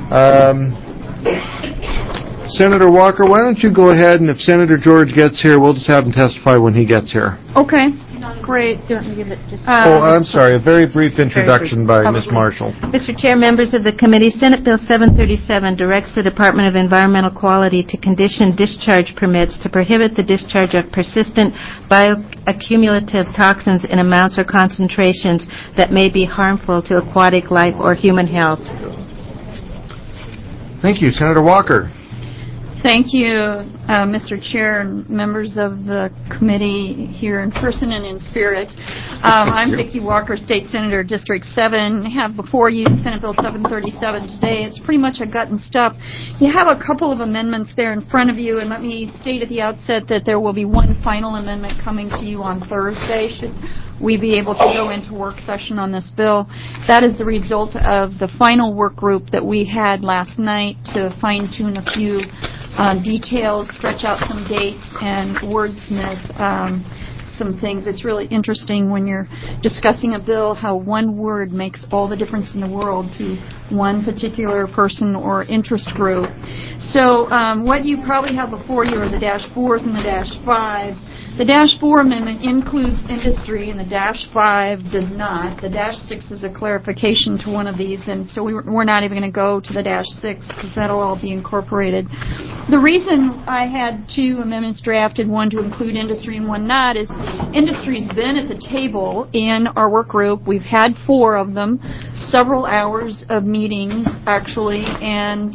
Senator Walker, why don't you go ahead, and if Senator George gets here, we'll just have him testify when he gets here. Okay. Great. I'm sorry. A very brief introduction by Ms. Marshall. Mr. Chair, members of the committee, Senate Bill 737 directs the Department of Environmental Quality to condition discharge permits to prohibit the discharge of persistent bioaccumulative toxins in amounts or concentrations that may be harmful to aquatic life or human health. Thank you. Senator Walker. Thank you, Mr. Chair and members of the committee here in person and in spirit. I'm Vicki Walker, State Senator, District 7. I have before you Senate Bill 737 today. It's pretty much a gut and stuff. You have a couple of amendments there in front of you, and let me state at the outset that there will be one final amendment coming to you on Thursday, should we be able to go into work session on this bill. That is the result of the final work group that we had last night to fine-tune a few details, stretch out some dates, and wordsmith some things. It's really interesting when you're discussing a bill how one word makes all the difference in the world to one particular person or interest group. So what you probably have before you are the -4s and the -5s. The -4 amendment includes industry, and the -5 does not. The -6 is a clarification to one of these, and so we're not even going to go to the -6 because that'll all be incorporated. The reason I had two amendments drafted, one to include industry and one not, is industry's been at the table in our work group. We've had 4 of them, several hours of meetings, actually, and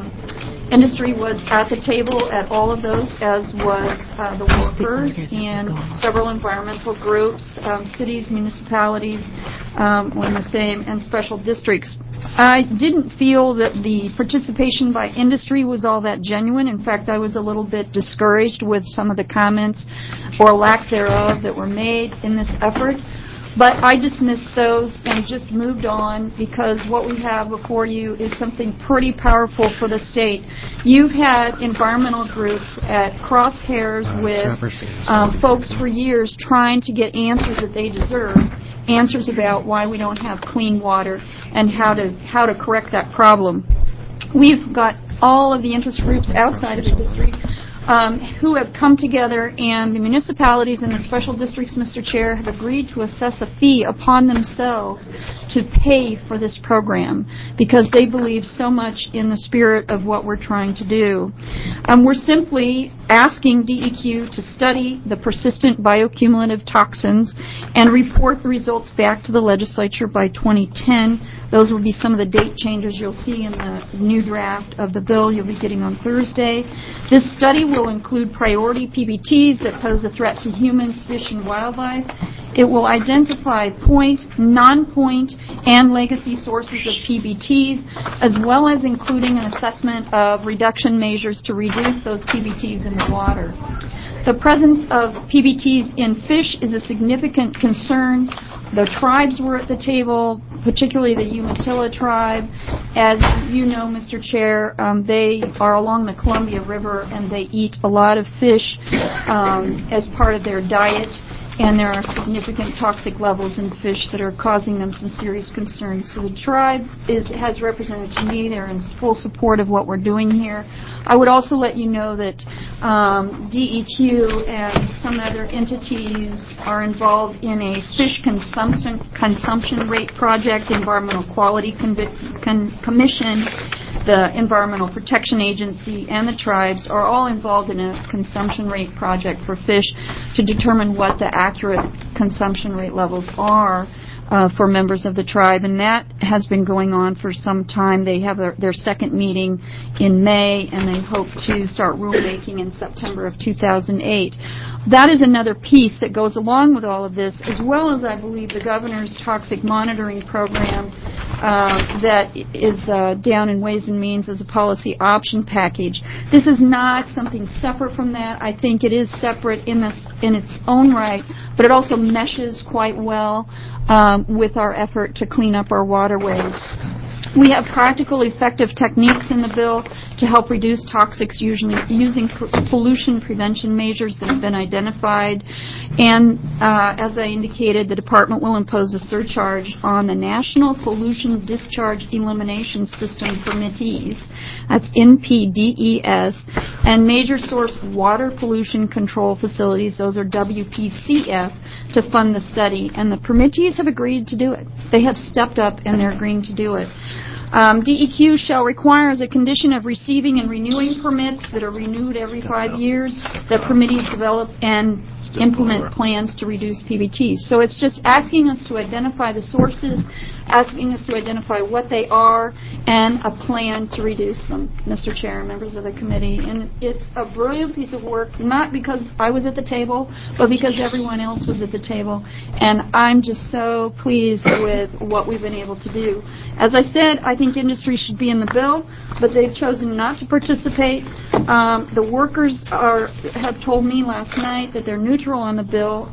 industry was at the table at all of those, as was the workers and several environmental groups, cities, municipalities, were the same, and special districts. I didn't feel that the participation by industry was all that genuine. In fact, I was a little bit discouraged with some of the comments or lack thereof that were made in this effort. But I dismissed those and just moved on because what we have before you is something pretty powerful for the state. You've had environmental groups at crosshairs with folks for years trying to get answers that they deserve, answers about why we don't have clean water and how to correct that problem. We've got all of the interest groups outside of industry who have come together, and the municipalities and the special districts, Mr. Chair, have agreed to assess a fee upon themselves to pay for this program because they believe so much in the spirit of what we're trying to do. We're simply asking DEQ to study the persistent bioaccumulative toxins and report the results back to the legislature by 2010. Those will be some of the date changes you'll see in the new draft of the bill you'll be getting on Thursday. This study will include priority PBTs that pose a threat to humans, fish, and wildlife. It will identify point, non-point, and legacy sources of PBTs, as well as including an assessment of reduction measures to reduce those PBTs in the water. The presence of PBTs in fish is a significant concern. The tribes were at the table, particularly the Umatilla tribe. As you know, Mr. Chair, they are along the Columbia River and they eat a lot of fish as part of their diet. And there are significant toxic levels in fish that are causing them some serious concerns. So the tribe has represented to me. They're in full support of what we're doing here. I would also let you know that DEQ and some other entities are involved in a fish consumption rate project. Environmental Quality Commission, the Environmental Protection Agency, and the tribes are all involved in a consumption rate project for fish to determine what the accurate consumption rate levels are for members of the tribe, and that has been going on for some time. They have their second meeting in May, and they hope to start rulemaking in September of 2008. That is another piece that goes along with all of this, as well as, I believe, the governor's toxic monitoring program that is down in Ways and Means as a policy option package. This is not something separate from that. I think it is separate in its own right, but it also meshes quite well with our effort to clean up our waterways. We have practical, effective techniques in the bill to help reduce toxics, usually using pollution prevention measures that have been identified. And as I indicated, the department will impose a surcharge on the National Pollution Discharge Elimination System permittees. That's NPDES. And major source water pollution control facilities, those are WPCF, to fund the study. And the permittees have agreed to do it. They have stepped up and they're agreeing to do it. DEQ shall require, as a condition of receiving and renewing permits that are renewed every 5 years, that permittees develop and implement plans to reduce PBTs. So it's just asking us to identify the sources, asking us to identify what they are, and a plan to reduce them, Mr. Chair and members of the committee. And it's a brilliant piece of work, not because I was at the table, but because everyone else was at the table. And I'm just so pleased with what we've been able to do. As I said, I think industry should be in the bill, but they've chosen not to participate. The workers have told me last night that they're neutral on the bill.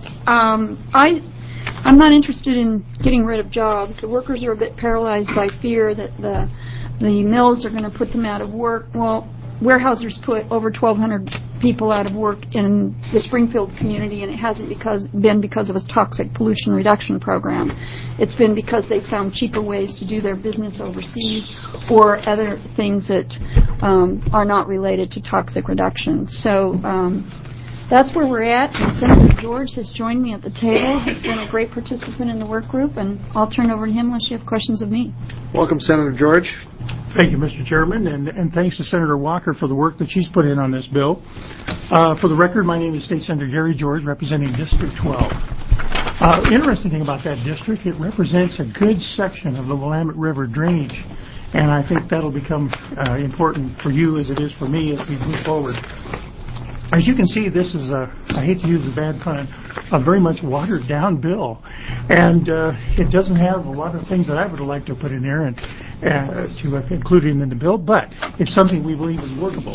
I'm not interested in getting rid of jobs. The workers are a bit paralyzed by fear that the mills are going to put them out of work. Well, Weyerhaeuser's put over 1,200 people out of work in the Springfield community, and it hasn't been because of a toxic pollution reduction program. It's been because they found cheaper ways to do their business overseas or other things that are not related to toxic reduction. So that's where we're at, and Senator George has joined me at the table. He's been a great participant in the work group, and I'll turn over to him unless you have questions of me. Welcome, Senator George. Thank you, Mr. Chairman, and thanks to Senator Walker for the work that she's put in on this bill. For the record, my name is State Senator Jerry George, representing District 12. Interesting thing about that district, it represents a good section of the Willamette River drainage, and I think that'll become important for you as it is for me as we move forward. As you can see, this is I hate to use the bad pun, a very much watered down bill. And it doesn't have a lot of things that I would like to put in there and to include in the bill, but it's something we believe is workable.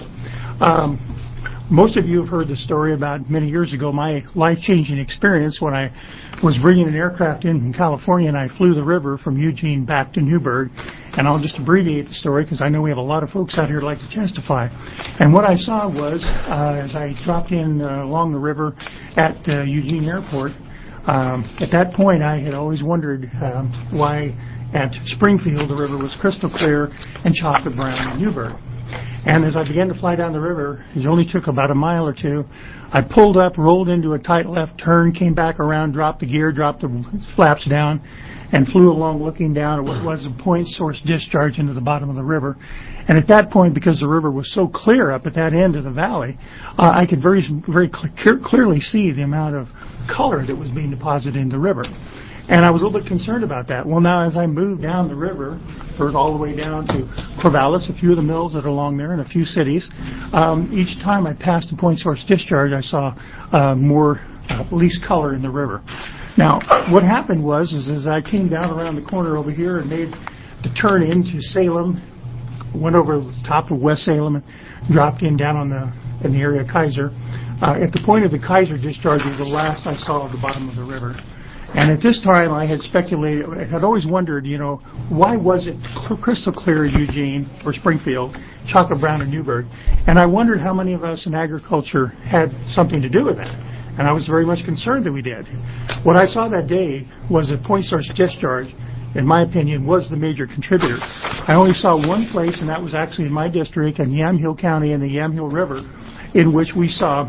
Most of you have heard the story about many years ago, my life-changing experience when I was bringing an aircraft in from California and I flew the river from Eugene back to Newburgh. And I'll just abbreviate the story because I know we have a lot of folks out here who'd like to testify. And what I saw was, as I dropped in along the river at Eugene Airport, at that point I had always wondered why at Springfield the river was crystal clear and chocolate brown in Newburgh. And as I began to fly down the river, it only took about a mile or two. I pulled up, rolled into a tight left turn, came back around, dropped the gear, dropped the flaps down, and flew along looking down at what was a point source discharge into the bottom of the river. And at that point, because the river was so clear up at that end of the valley, I could very clearly see the amount of color that was being deposited in the river. And I was a little bit concerned about that. Well, now as I moved down the river, first all the way down to Corvallis, a few of the mills that are along there, and a few cities, each time I passed a point source discharge, I saw more least color in the river. Now, what happened was, as I came down around the corner over here and made the turn into Salem, went over the top of West Salem and dropped in down in the area of Kaiser. At the point of the Kaiser discharge was the last I saw of the bottom of the river. And at this time, I had speculated, I had always wondered, why was it crystal clear at Eugene or Springfield, chocolate brown in Newburgh? And I wondered how many of us in agriculture had something to do with that. And I was very much concerned that we did. What I saw that day was a point source discharge, in my opinion, was the major contributor. I only saw one place, and that was actually in my district in Yamhill County and the Yamhill River, in which we saw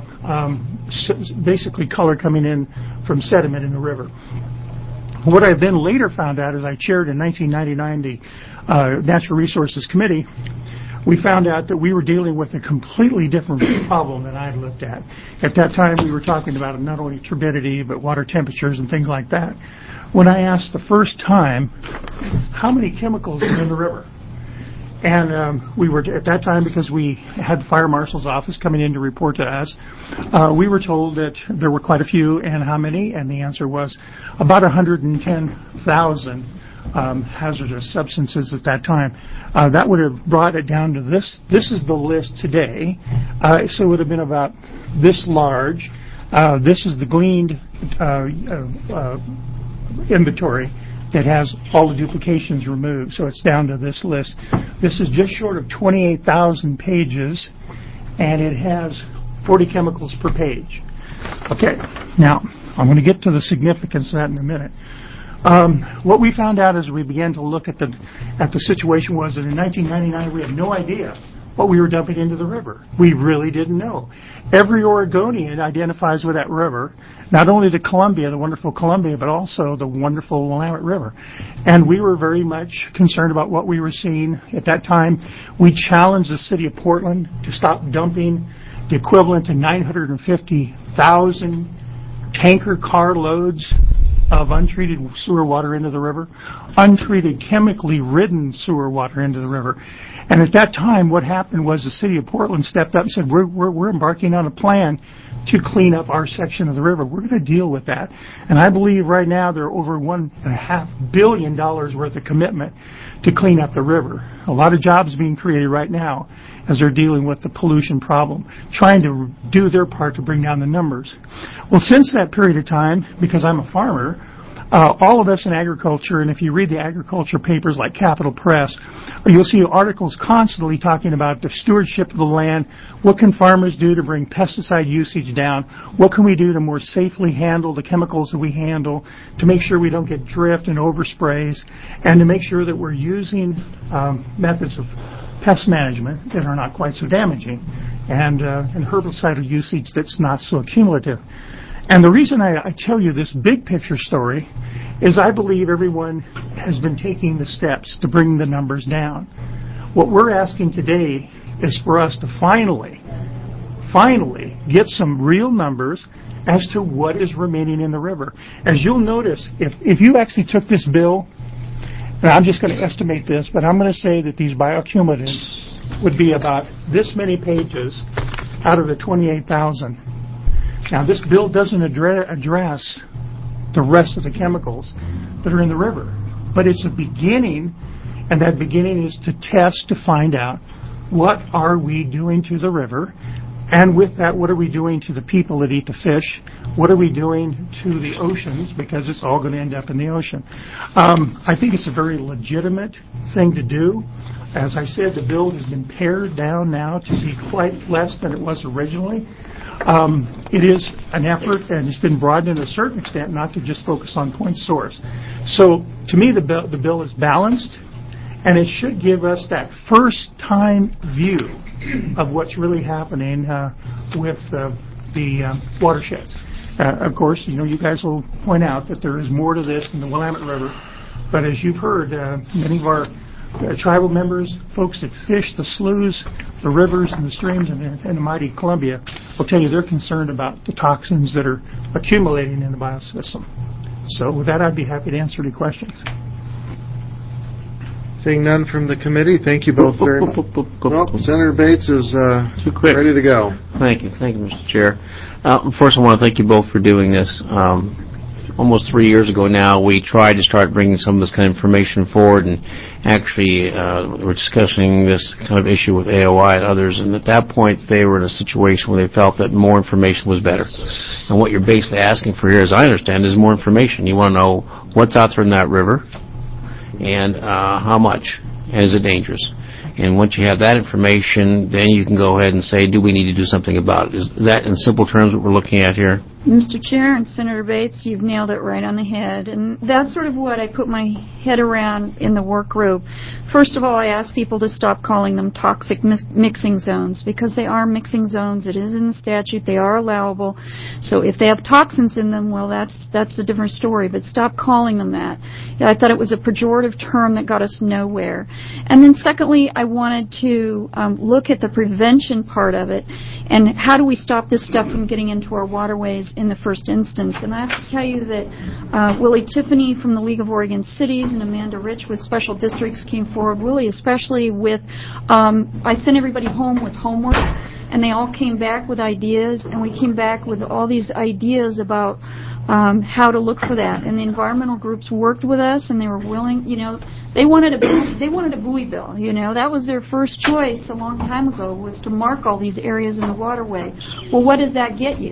basically color coming in from sediment in the river. What I then later found out, as I chaired in 1999 the Natural Resources Committee, we found out that we were dealing with a completely different problem than I had looked at. At that time, we were talking about not only turbidity, but water temperatures and things like that. When I asked the first time, how many chemicals are in the river? And we were, at that time, because we had the fire marshal's office coming in to report to us, we were told that there were quite a few, and how many? And the answer was about 110,000 hazardous substances at that time. That would have brought it down to this. This is the list today. So it would have been about this large. This is the gleaned inventory. that has all the duplications removed, so it's down to this list. This is just short of 28,000 pages, and it has 40 chemicals per page. Okay, now I'm going to get to the significance of that in a minute. What we found out as we began to look at the situation was that in 1999 we had no idea what we were dumping into the river. We really didn't know. Every Oregonian identifies with that river, not only the Columbia, the wonderful Columbia, but also the wonderful Willamette River. And we were very much concerned about what we were seeing at that time. We challenged the city of Portland to stop dumping the equivalent to 950,000 tanker car loads of untreated sewer water into the river, untreated chemically ridden sewer water into the river. And at that time, what happened was the city of Portland stepped up and said, we're embarking on a plan to clean up our section of the river. We're going to deal with that. And I believe right now there are over $1.5 billion worth of commitment to clean up the river. A lot of jobs being created right now as they're dealing with the pollution problem, trying to do their part to bring down the numbers. Well, since that period of time, because I'm a farmer, all of us in agriculture, and if you read the agriculture papers like Capital Press, you'll see articles constantly talking about the stewardship of the land. What can farmers do to bring pesticide usage down? What can we do to more safely handle the chemicals that we handle, to make sure we don't get drift and oversprays, and to make sure that we're using methods of pest management that are not quite so damaging, and herbicidal usage that's not so accumulative. And the reason I tell you this big picture story is I believe everyone has been taking the steps to bring the numbers down. What we're asking today is for us to finally get some real numbers as to what is remaining in the river. As you'll notice, if you actually took this bill, and I'm just going to estimate this, but I'm going to say that these bioaccumulatives would be about this many pages out of the 28,000. Now, this bill doesn't address the rest of the chemicals that are in the river, but it's a beginning, and that beginning is to test to find out what are we doing to the river, and with that, what are we doing to the people that eat the fish, what are we doing to the oceans, because it's all going to end up in the ocean. I think it's a very legitimate thing to do. As I said, the bill has been pared down now to be quite less than it was originally. It is an effort, and it's been broadened to a certain extent, not to just focus on point source. So, to me, the bill is balanced, and it should give us that first-time view of what's really happening with the watersheds. Of course, you guys will point out that there is more to this than the Willamette River, but as you've heard, many of our tribal members, folks that fish the sloughs, the rivers, and the streams, and the mighty Columbia will tell you they're concerned about the toxins that are accumulating in the biosystem. So with that, I'd be happy to answer any questions. Seeing none from the committee, thank you both very much. Well, Senator Bates is ready to go. Thank you, Mr. Chair. First, I want to thank you both for doing this. Almost 3 years ago now, we tried to start bringing some of this kind of information forward, and actually we're discussing this kind of issue with AOI and others, and at that point they were in a situation where they felt that more information was better. And what you're basically asking for here, as I understand, is more information. You want to know what's out there in that river, and how much, and is it dangerous? And once you have that information, then you can go ahead and say, do we need to do something about it? Is that, in simple terms, what we're looking at here? Mr. Chair and Senator Bates, you've nailed it right on the head. And that's sort of what I put my head around in the work group. First of all, I asked people to stop calling them toxic mixing zones, because they are mixing zones. It is in the statute. They are allowable. So if they have toxins in them, well, that's a different story. But stop calling them that. I thought it was a pejorative term that got us nowhere. And then secondly, I wanted to look at the prevention part of it, and how do we stop this stuff from getting into our waterways in the first instance. And I have to tell you that Willie Tiffany from the League of Oregon Cities and Amanda Rich with Special Districts came forward. Willie especially with, I sent everybody home with homework, and they all came back with ideas, and we came back with all these ideas about how to look for that. And the environmental groups worked with us, and they were willing, they wanted a buoy bill, that was their first choice a long time ago, was to mark all these areas in the waterway. Well, what does that get you?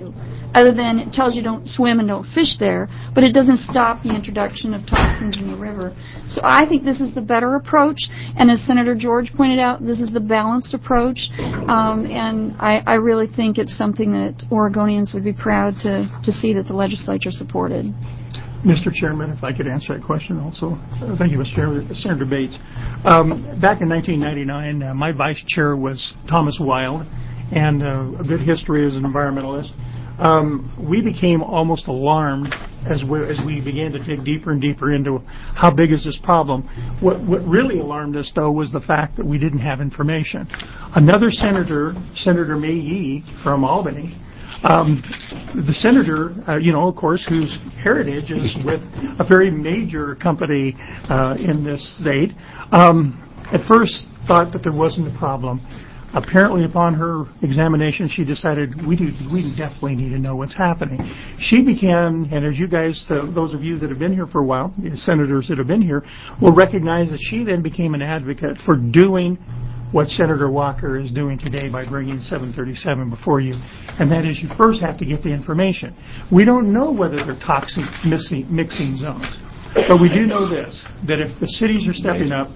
other than it tells you don't swim and don't fish there, but it doesn't stop the introduction of toxins in the river. So I think this is the better approach, and as Senator George pointed out, this is the balanced approach, and I really think it's something that Oregonians would be proud to see that the legislature supported. Mr. Chairman, if I could answer that question also. Thank you, Mr. Chairman. Senator Bates. Back in 1999, my vice chair was Thomas Wild, and a good history as an environmentalist. We became almost alarmed as we began to dig deeper and deeper into how big is this problem. What really alarmed us, though, was the fact that we didn't have information. Another senator, Senator Mayhew from Albany, the senator, of course, whose heritage is with a very major company in this state, at first thought that there wasn't a problem. Apparently, upon her examination, she decided we definitely need to know what's happening. She began, and as you guys, those of you that have been here for a while, senators that have been here, will recognize that she then became an advocate for doing what Senator Walker is doing today by bringing 737 before you, and that is you first have to get the information. We don't know whether they're toxic mixing zones, but we do know this, that if the cities are stepping up,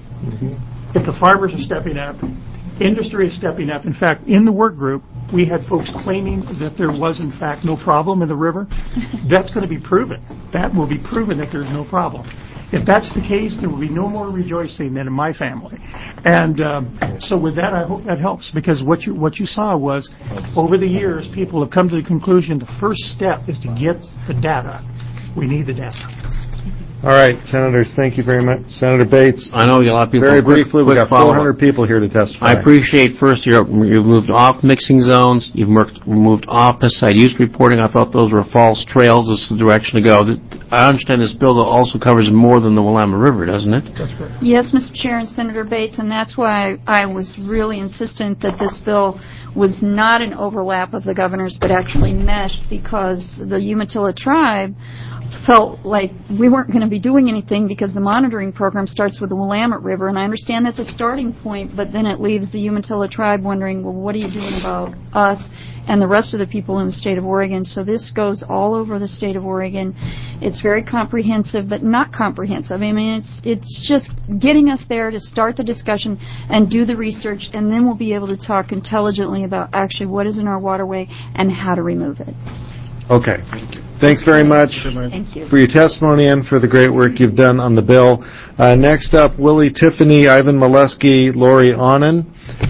if the farmers are stepping up, industry is stepping up. In fact, in the work group, we had folks claiming that there was, in fact, no problem in the river. That's going to be proven. That will be proven that there's no problem. If that's the case, there will be no more rejoicing than in my family. And so with that, I hope that helps, because what you saw was, over the years, people have come to the conclusion the first step is to get the data. We need the data. All right, Senators, thank you very much. Senator Bates. I know a lot of people. Very briefly, we've got 400 people here to testify. I appreciate, first, you've moved off mixing zones. You've moved off pesticide use reporting. I thought those were false trails. This is the direction to go. I understand this bill also covers more than the Willamette River, doesn't it? That's correct. Yes, Mr. Chair and Senator Bates, and that's why I was really insistent that this bill was not an overlap of the governors, but actually meshed, because the Umatilla tribe felt like we weren't going to be doing anything because the monitoring program starts with the Willamette River, and I understand that's a starting point, but then it leaves the Umatilla tribe wondering, well, what are you doing about us and the rest of the people in the state of Oregon? So this goes all over the state of Oregon. It's very comprehensive, but not comprehensive. I mean, it's just getting us there to start the discussion and do the research, and then we'll be able to talk intelligently about actually what is in our waterway and how to remove it. Okay. Thanks very much Thank you. for your testimony and for the great work you've done on the bill. Next up, Willie Tiffany, Ivan Molesky, Lori Onen.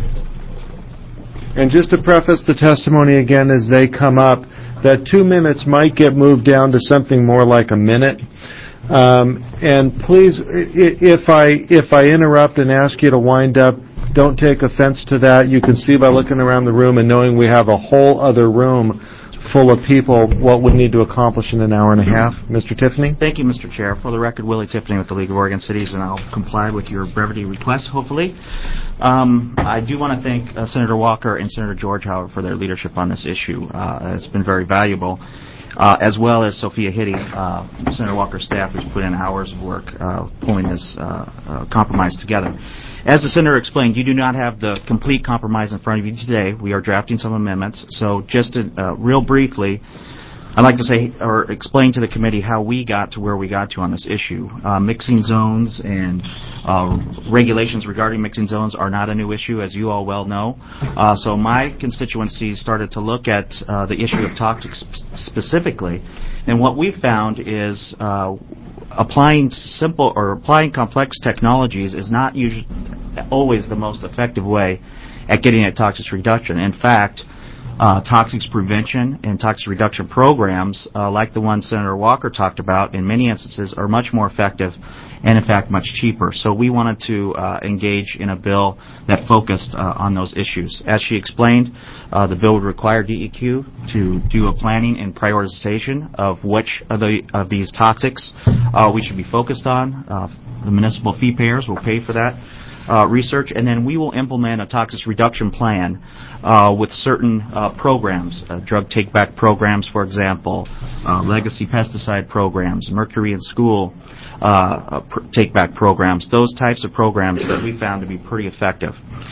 And just to preface the testimony again as they come up, that 2 minutes might get moved down to something more like a minute. And please, if I interrupt and ask you to wind up, don't take offense to that. You can see by looking around the room and knowing we have a whole other room full of people what we need to accomplish in an hour and a half. Mr. Tiffany? Thank you, Mr. Chair. For the record, Willie Tiffany with the League of Oregon Cities, and I'll comply with your brevity request, hopefully. I do want to thank Senator Walker and Senator George, however, for their leadership on this issue. It's been very valuable, as well as Sophia Hitty, Senator Walker's staff, who's put in hours of work pulling this compromise together. As the Senator explained, you do not have the complete compromise in front of you today. We are drafting some amendments. So just real briefly, I'd like to say or explain to the committee how we got to where we got to on this issue. Mixing zones and regulations regarding mixing zones are not a new issue, as you all well know. So my constituency started to look at the issue of toxics specifically, and what we found is applying simple or applying complex technologies is not usually always the most effective way at getting at toxics reduction. In fact, toxics prevention and toxic reduction programs, like the one Senator Walker talked about, in many instances are much more effective and, in fact, much cheaper. So we wanted to engage in a bill that focused on those issues. As she explained, the bill would require DEQ to do a planning and prioritization of which of these toxics we should be focused on. The municipal fee payers will pay for that research, and then we will implement a toxics reduction plan with certain programs, drug take-back programs, for example, legacy pesticide programs, mercury in school take-back programs, those types of programs that we found to be pretty effective.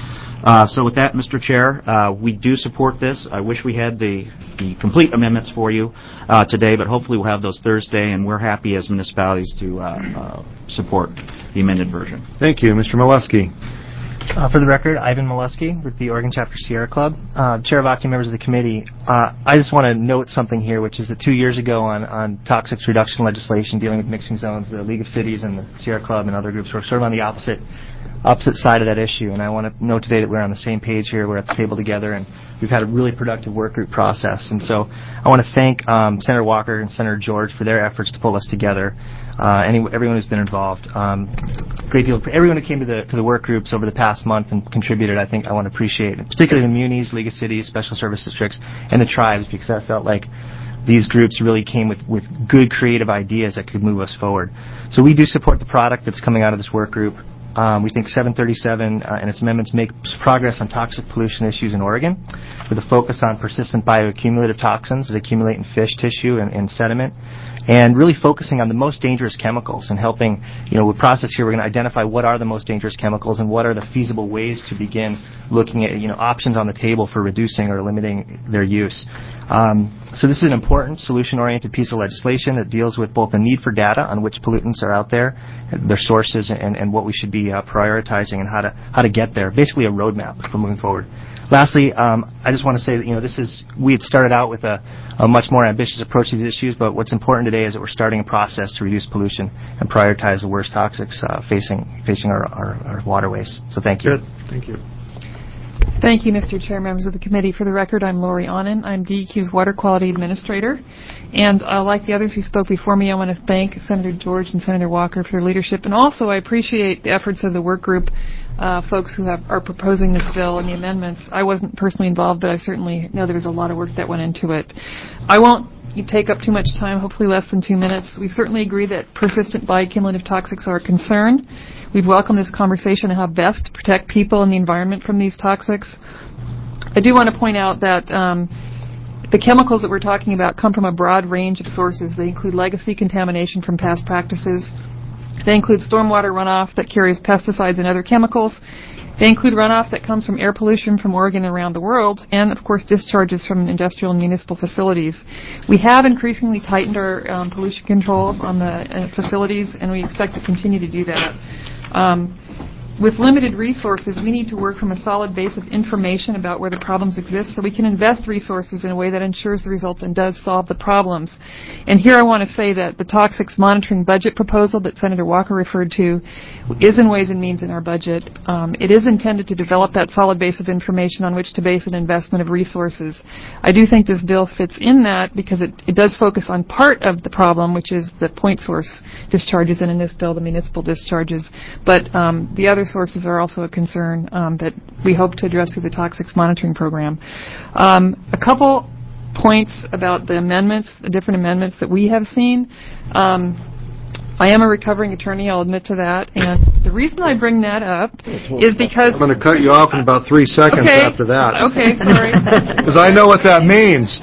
So with that, Mr. Chair, we do support this. I wish we had the complete amendments for you today, but hopefully we'll have those Thursday, and we're happy as municipalities to support the amended version. Thank you. Mr. Molesky. For the record, Ivan Molesky with the Oregon Chapter Sierra Club. Chair of Octane, members of the committee, I just want to note something here, which is that 2 years ago on toxics reduction legislation dealing with mixing zones, the League of Cities and the Sierra Club and other groups were sort of on the opposite side of that issue. And I want to note today that we're on the same page here. We're at the table together, and we've had a really productive work group process. And so I want to thank Senator Walker and Senator George for their efforts to pull us together. Everyone who's been involved. Great deal. Everyone who came to the work groups over the past month and contributed, I think I want to appreciate, particularly the Munis, League of Cities, Special Service Districts, and the tribes, because I felt like these groups really came with good creative ideas that could move us forward. So we do support the product that's coming out of this work group. We think 737 and its amendments make progress on toxic pollution issues in Oregon, with a focus on persistent bioaccumulative toxins that accumulate in fish tissue and sediment, and really focusing on the most dangerous chemicals and helping, with process here, we're going to identify what are the most dangerous chemicals and what are the feasible ways to begin looking at, options on the table for reducing or limiting their use. So this is an important solution-oriented piece of legislation that deals with both the need for data on which pollutants are out there, their sources, and what we should be prioritizing and how to get there. Basically, a roadmap for moving forward. Lastly, I just want to say that we had started out with a much more ambitious approach to these issues, but what's important today is that we're starting a process to reduce pollution and prioritize the worst toxics facing our waterways. So thank you. Good. Thank you. Thank you, Mr. Chair, members of the committee. For the record, I'm Lori Onnen. I'm DEQ's Water Quality Administrator. And like the others who spoke before me, I want to thank Senator George and Senator Walker for their leadership. And also, I appreciate the efforts of the work group folks who are proposing this bill and the amendments. I wasn't personally involved, but I certainly know there was a lot of work that went into it. I won't take up too much time, hopefully less than 2 minutes. We certainly agree that persistent bioaccumulative toxics are a concern. We've welcomed this conversation on how best to protect people and the environment from these toxics. I do want to point out that the chemicals that we're talking about come from a broad range of sources. They include legacy contamination from past practices. They include stormwater runoff that carries pesticides and other chemicals. They include runoff that comes from air pollution from Oregon and around the world, and, of course, discharges from industrial and municipal facilities. We have increasingly tightened our pollution controls on the facilities, and we expect to continue to do that. With limited resources, we need to work from a solid base of information about where the problems exist so we can invest resources in a way that ensures the results and does solve the problems. And here I want to say that the toxics monitoring budget proposal that Senator Walker referred to is in Ways and Means in our budget. It is intended to develop that solid base of information on which to base an investment of resources. I do think this bill fits in that because it does focus on part of the problem, which is the point source discharges, and in this bill, the municipal discharges. But the other sources are also a concern that we hope to address through the toxics monitoring program. A couple points about the amendments, the different amendments that we have seen. I am a recovering attorney, I'll admit to that, and the reason I bring that up is because... I'm going to cut you off in about 3 seconds after that. Okay, sorry. Because I know what that means.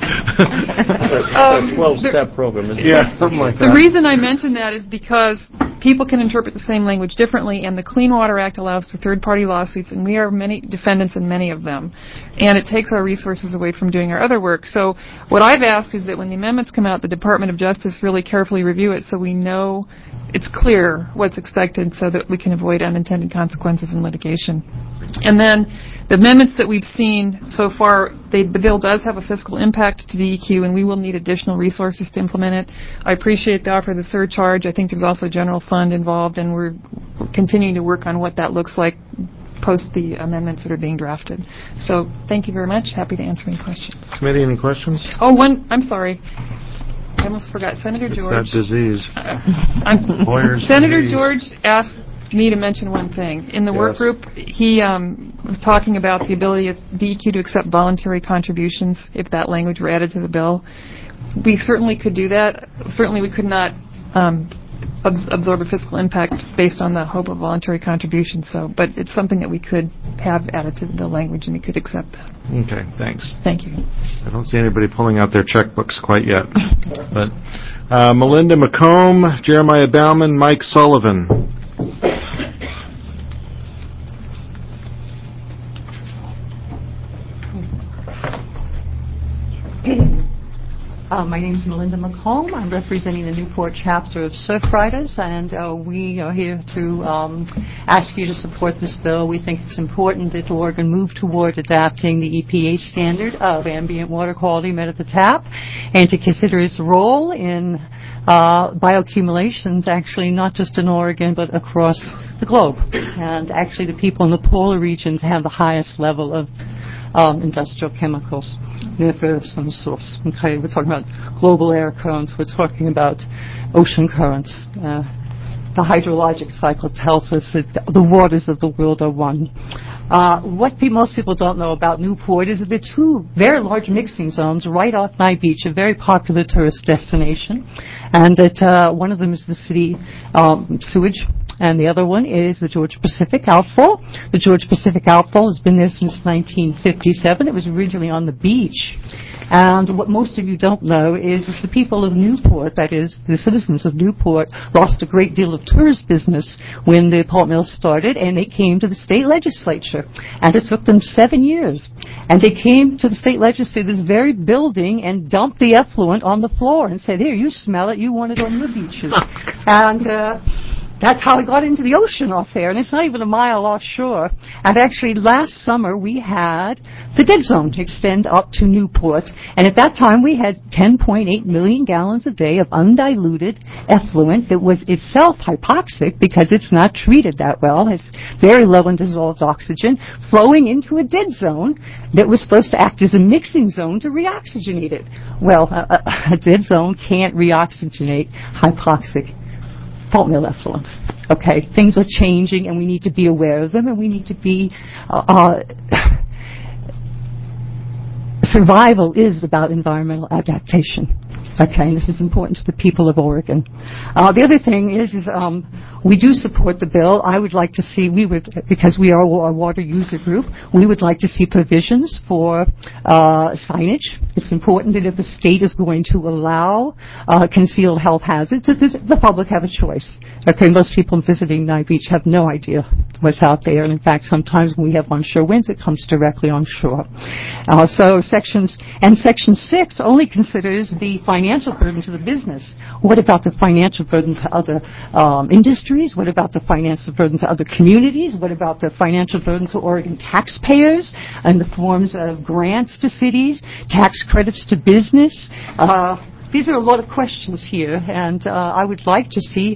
12-step program, isn't it? Yeah, something like that. The reason I mention that is because people can interpret the same language differently, and the Clean Water Act allows for third-party lawsuits, and we are many defendants in many of them. And it takes our resources away from doing our other work. So what I've asked is that when the amendments come out, the Department of Justice really carefully review it so we know it's clear what's expected so that we can avoid unintended consequences in litigation. And then the amendments that we've seen so far, the bill does have a fiscal impact to DEQ, and we will need additional resources to implement it. I appreciate the offer of the surcharge. I think there's also a general fund involved, and we're continuing to work on what that looks like post the amendments that are being drafted. So thank you very much. Happy to answer any questions. Committee, any questions? Oh, I'm sorry. I almost forgot. Senator George. It's that disease. Senator George asked me to mention one thing. In the work group, he was talking about the ability of DEQ to accept voluntary contributions if that language were added to the bill. We certainly could do that. Certainly we could not absorb a fiscal impact based on the hope of voluntary contributions. But it's something that we could have added to the bill language, and we could accept that. Okay, thanks. Thank you. I don't see anybody pulling out their checkbooks quite yet. But Melinda McComb, Jeremiah Bauman, Mike Sullivan. My name is Melinda McComb. I'm representing the Newport chapter of Surf Riders, and we are here to ask you to support this bill. We think it's important that Oregon move toward adapting the EPA standard of ambient water quality met at the tap, and to consider its role in bioaccumulations, actually not just in Oregon but across the globe. And actually the people in the polar regions have the highest level of industrial chemicals from some source. Okay, we're talking about global air currents. We're talking about ocean currents. The hydrologic cycle tells us that the waters of the world are one. What most people don't know about Newport is that there are two very large mixing zones right off Nye Beach, a very popular tourist destination, and that one of them is the city sewage, and the other one is the Georgia Pacific outfall. The Georgia Pacific outfall has been there since 1957. It was originally on the beach. And what most of you don't know is that the people of Newport, that is, the citizens of Newport, lost a great deal of tourist business when the pulp mills started, and they came to the state legislature. And it took them 7 years. And they came to the state legislature, this very building, and dumped the effluent on the floor and said, here, you smell it, you want it on your beaches. And that's how it got into the ocean off there, and it's not even a mile offshore. And actually, last summer, we had the dead zone extend up to Newport, and at that time, we had 10.8 million gallons a day of undiluted effluent that was itself hypoxic because it's not treated that well. It's very low in dissolved oxygen, flowing into a dead zone that was supposed to act as a mixing zone to reoxygenate it. Well, a dead zone can't reoxygenate hypoxic pulp mill effluent. Okay, things are changing, and we need to be aware of them, and we need to be. Survival is about environmental adaptation. Okay, and this is important to the people of Oregon. The other thing is we do support the bill. I would like to see, because we are a water user group, we would like to see provisions for signage. It's important that if the state is going to allow concealed health hazards, that the public have a choice. Okay, most people visiting Nye Beach have no idea what's out there, and in fact, sometimes when we have onshore winds, it comes directly onshore. So Section 6 only considers the financial burden to the business. What about the financial burden to other industries? What about the financial burden to other communities? What about the financial burden to Oregon taxpayers in the forms of grants to cities, tax credits to business? These are a lot of questions here, and I would like to see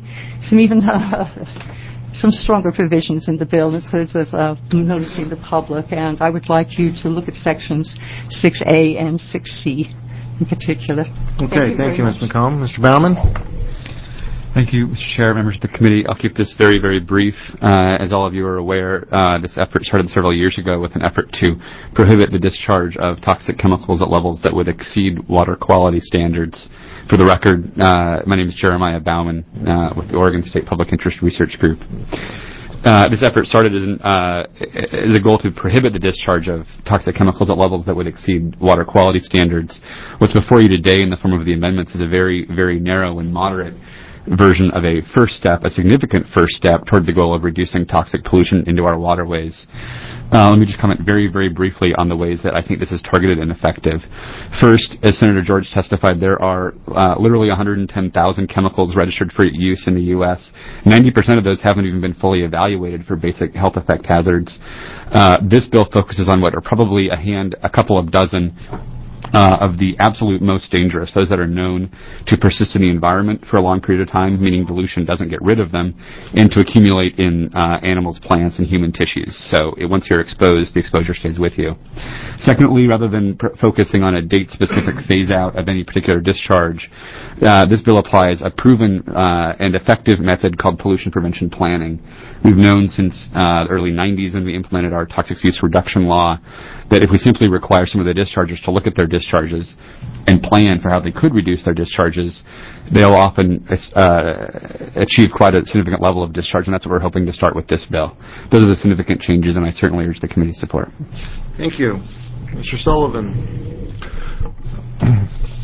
some stronger provisions in the bill in terms of noticing the public, and I would like you to look at sections 6A and 6C in particular. Okay, thank you, Ms. McComb. Mr. Baumann? Thank you, Mr. Chair, members of the committee. I'll keep this very, very brief. As all of you are aware, this effort started several years ago with an effort to prohibit the discharge of toxic chemicals at levels that would exceed water quality standards. For the record, my name is Jeremiah Baumann with the Oregon State Public Interest Research Group. This effort started as a goal to prohibit the discharge of toxic chemicals at levels that would exceed water quality standards. What's before you today in the form of the amendments is a very, very narrow and moderate version of a first step, a significant first step toward the goal of reducing toxic pollution into our waterways. Let me just comment very, very briefly on the ways that I think this is targeted and effective. First, as Senator George testified, there are literally 110,000 chemicals registered for use in the U.S. 90% of those haven't even been fully evaluated for basic health effect hazards. This bill focuses on what are probably a couple of dozen of the absolute most dangerous, those that are known to persist in the environment for a long period of time, meaning dilution doesn't get rid of them, and to accumulate in animals, plants, and human tissues. So once you're exposed, the exposure stays with you. Secondly, rather than focusing on a date-specific phase-out of any particular discharge, this bill applies a proven and effective method called pollution prevention planning. We've known since the early 90s when we implemented our toxic use reduction law that if we simply require some of the dischargers to look at their discharges and plan for how they could reduce their discharges, they'll often achieve quite a significant level of discharge, and that's what we're hoping to start with this bill. Those are the significant changes, and I certainly urge the committee's support. Thank you. Mr. Sullivan.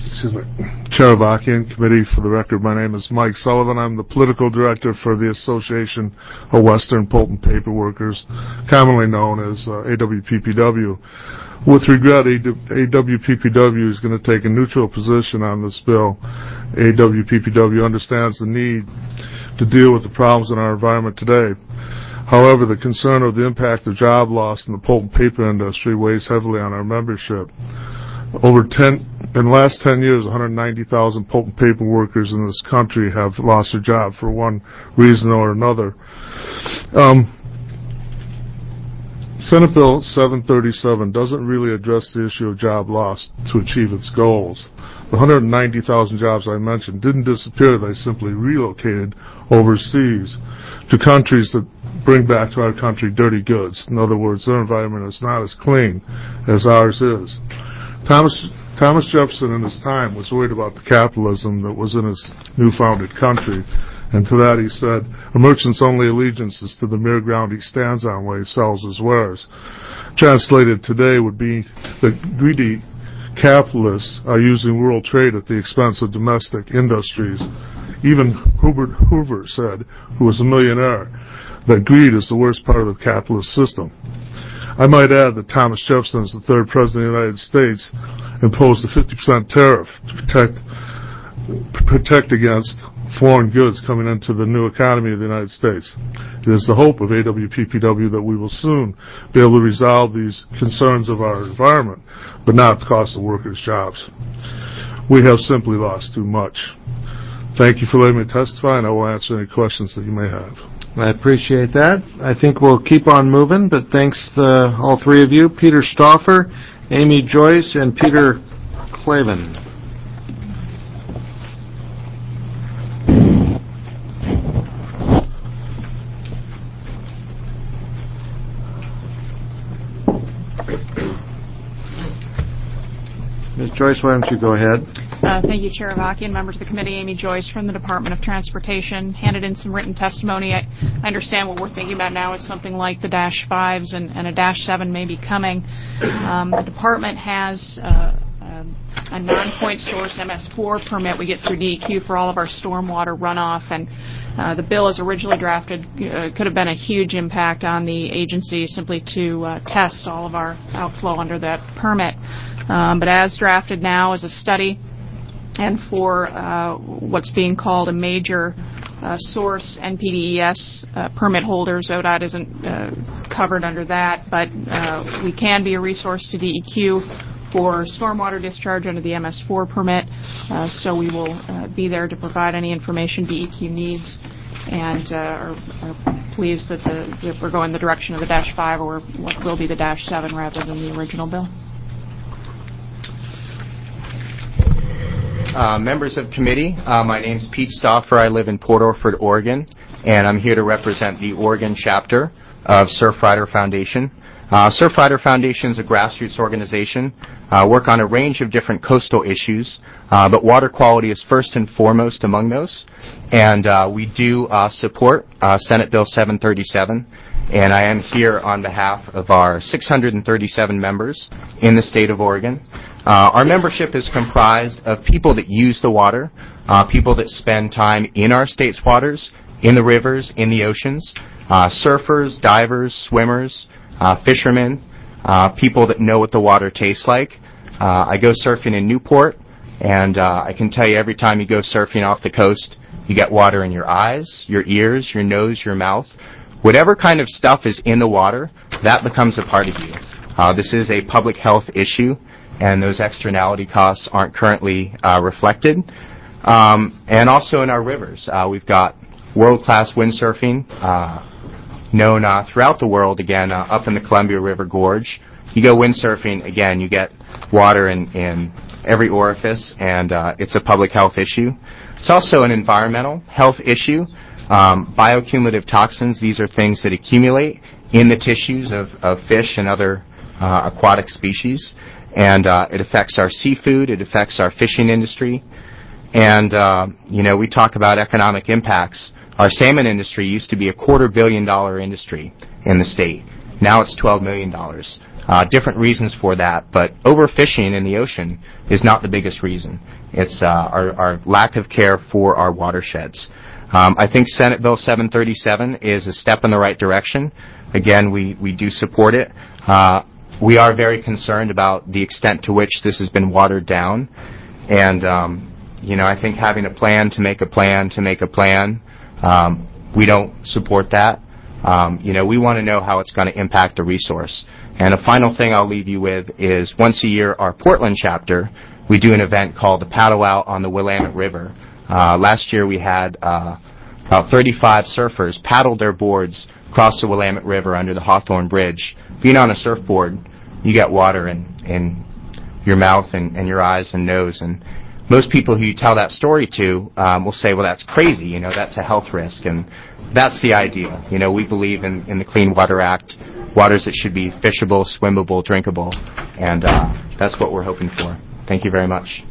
Cheravakian Committee. For the record, my name is Mike Sullivan. I'm the political director for the Association of Western Pulp and Paper Workers, commonly known as AWPPW. With regret, AWPPW is going to take a neutral position on this bill. AWPPW understands the need to deal with the problems in our environment today. However, the concern of the impact of job loss in the pulp and paper industry weighs heavily on our membership. In the last 10 years, 190,000 pulp and paper workers in this country have lost their job for one reason or another. Senate Bill 737 doesn't really address the issue of job loss to achieve its goals. The 190,000 jobs I mentioned didn't disappear. They simply relocated overseas to countries that bring back to our country dirty goods. In other words, their environment is not as clean as ours is. Thomas Jefferson in his time was worried about the capitalism that was in his new-founded country, and to that he said, a merchant's only allegiance is to the mere ground he stands on when he sells his wares. Translated today would be that greedy capitalists are using world trade at the expense of domestic industries. Even Herbert Hoover said, who was a millionaire, that greed is the worst part of the capitalist system. I might add that Thomas Jefferson, as the third president of the United States, imposed a 50% tariff to protect against foreign goods coming into the new economy of the United States. It is the hope of AWPPW that we will soon be able to resolve these concerns of our environment, but not at the cost of workers' jobs. We have simply lost too much. Thank you for letting me testify, and I will answer any questions that you may have. I appreciate that. I think we'll keep on moving, but thanks to all three of you, Peter Stauffer, Amy Joyce, and Peter Clavin. Ms. Joyce, why don't you go ahead? Thank you, Chair Avaki and members of the committee. Amy Joyce from the Department of Transportation handed in some written testimony. I understand what we're thinking about now is something like the Dash 5s and a Dash 7 may be coming. The department has a non-point source MS4 permit we get through DEQ for all of our stormwater runoff, and the bill as originally drafted could have been a huge impact on the agency simply to test all of our outflow under that permit. But as drafted now is a study, and for what's being called a major source NPDES permit holders, ODOT isn't covered under that, but we can be a resource to DEQ for stormwater discharge under the MS4 permit, so we will be there to provide any information DEQ needs, and are pleased that we're going the direction of the Dash 5 or what will be the Dash 7 rather than the original bill. Members of committee, my name's Pete Stauffer. I live in Port Orford, Oregon, and I'm here to represent the Oregon chapter of Surfrider Foundation. Surfrider Foundation is a grassroots organization, work on a range of different coastal issues, but water quality is first and foremost among those, and we do support Senate Bill 737, and I am here on behalf of our 637 members in the state of Oregon. Our membership is comprised of people that use the water, people that spend time in our state's waters, in the rivers, in the oceans, surfers, divers, swimmers, fishermen, people that know what the water tastes like. I go surfing in Newport, and I can tell you every time you go surfing off the coast, you get water in your eyes, your ears, your nose, your mouth. Whatever kind of stuff is in the water, that becomes a part of you. This is a public health issue, and those externality costs aren't currently reflected. And also in our rivers, we've got world-class windsurfing, known throughout the world, again, up in the Columbia River Gorge. You go windsurfing, again, you get water in every orifice, and it's a public health issue. It's also an environmental health issue. Bioaccumulative toxins, these are things that accumulate in the tissues of fish and other aquatic species, and it affects our seafood, it affects our fishing industry, and we talk about economic impacts. Our salmon industry used to be a $250 million industry in the state. Now it's $12 million. different reasons for that, but overfishing in the ocean is not the biggest reason. It's our lack of care for our watersheds. I think Senate Bill 737 is a step in the right direction. Again, we do support it. We are very concerned about the extent to which this has been watered down. And, I think having a plan to make a plan to make a plan, we don't support that. We want to know how it's going to impact the resource. And a final thing I'll leave you with is once a year, our Portland chapter, we do an event called the Paddle Out on the Willamette River. Last year we had about 35 surfers paddle their boards across the Willamette River under the Hawthorne Bridge. Being on a surfboard, you get water in your mouth and your eyes and nose. And most people who you tell that story to will say, well, that's crazy, that's a health risk. And that's the idea. We believe in the Clean Water Act, waters that should be fishable, swimmable, drinkable. And that's what we're hoping for. Thank you very much.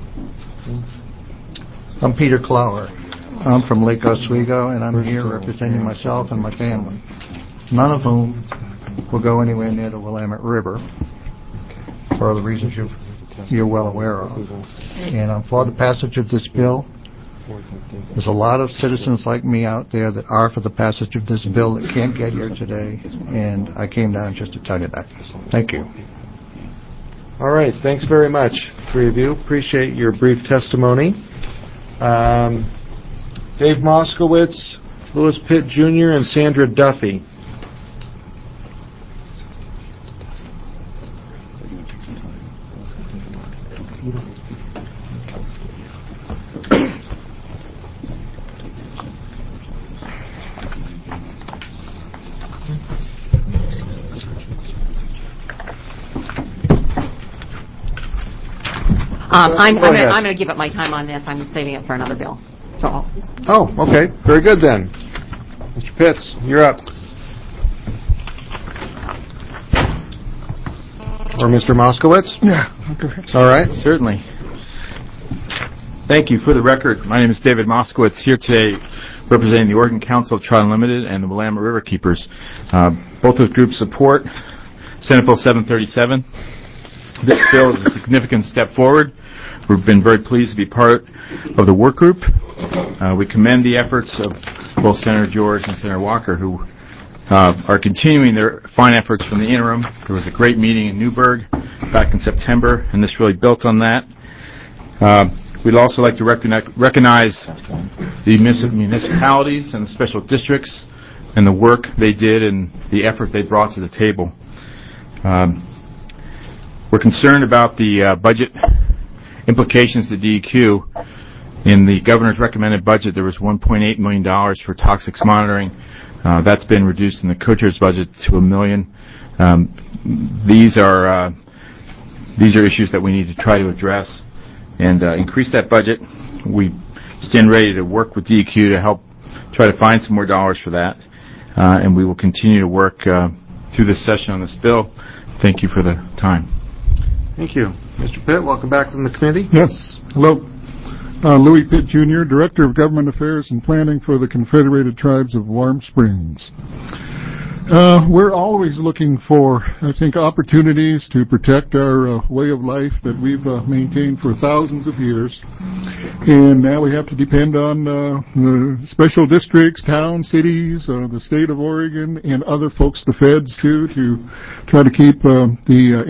I'm Peter Clower. I'm from Lake Oswego, and I'm here representing myself and my family, none of whom will go anywhere near the Willamette River for the reasons you're well aware of. And I'm for the passage of this bill. There's a lot of citizens like me out there that are for the passage of this bill that can't get here today, and I came down just to tell you that. Thank you. All right. Thanks very much, three of you. Appreciate your brief testimony. Dave Moskowitz, Louis Pitt Jr., and Sandra Duffy. I'm going to give up my time on this. I'm saving it for another bill. So. Oh, okay. Very good then. Mr. Pitts, you're up. Or Mr. Moskowitz? Yeah. Okay. All right. Certainly. Thank you. For the record, my name is David Moskowitz, here today representing the Oregon Council of Trout Unlimited and the Willamette River Keepers. Both those groups support Senate Bill 737. This bill is a significant step forward. We've been very pleased to be part of the work group. We commend the efforts of both Senator George and Senator Walker, who are continuing their fine efforts from the interim. There was a great meeting in Newburgh back in September, and this really built on that. We'd also like to recognize the municipalities and the special districts and the work they did and the effort they brought to the table. We're concerned about the budget implications to DEQ. In the governor's recommended budget, there was $1.8 million for toxics monitoring. That's been reduced in the co-chair's budget to $1 million. These are issues that we need to try to address and increase that budget. We stand ready to work with DEQ to help try to find some more dollars for that, and we will continue to work through this session on this bill. Thank you for the time. Thank you. Mr. Pitt, welcome back from the committee. Yes. Hello. Louis Pitt, Jr., Director of Government Affairs and Planning for the Confederated Tribes of Warm Springs. We're always looking for, I think, opportunities to protect our way of life that we've maintained for thousands of years. And now we have to depend on the special districts, towns, cities, the state of Oregon, and other folks, the feds, too, to try to keep the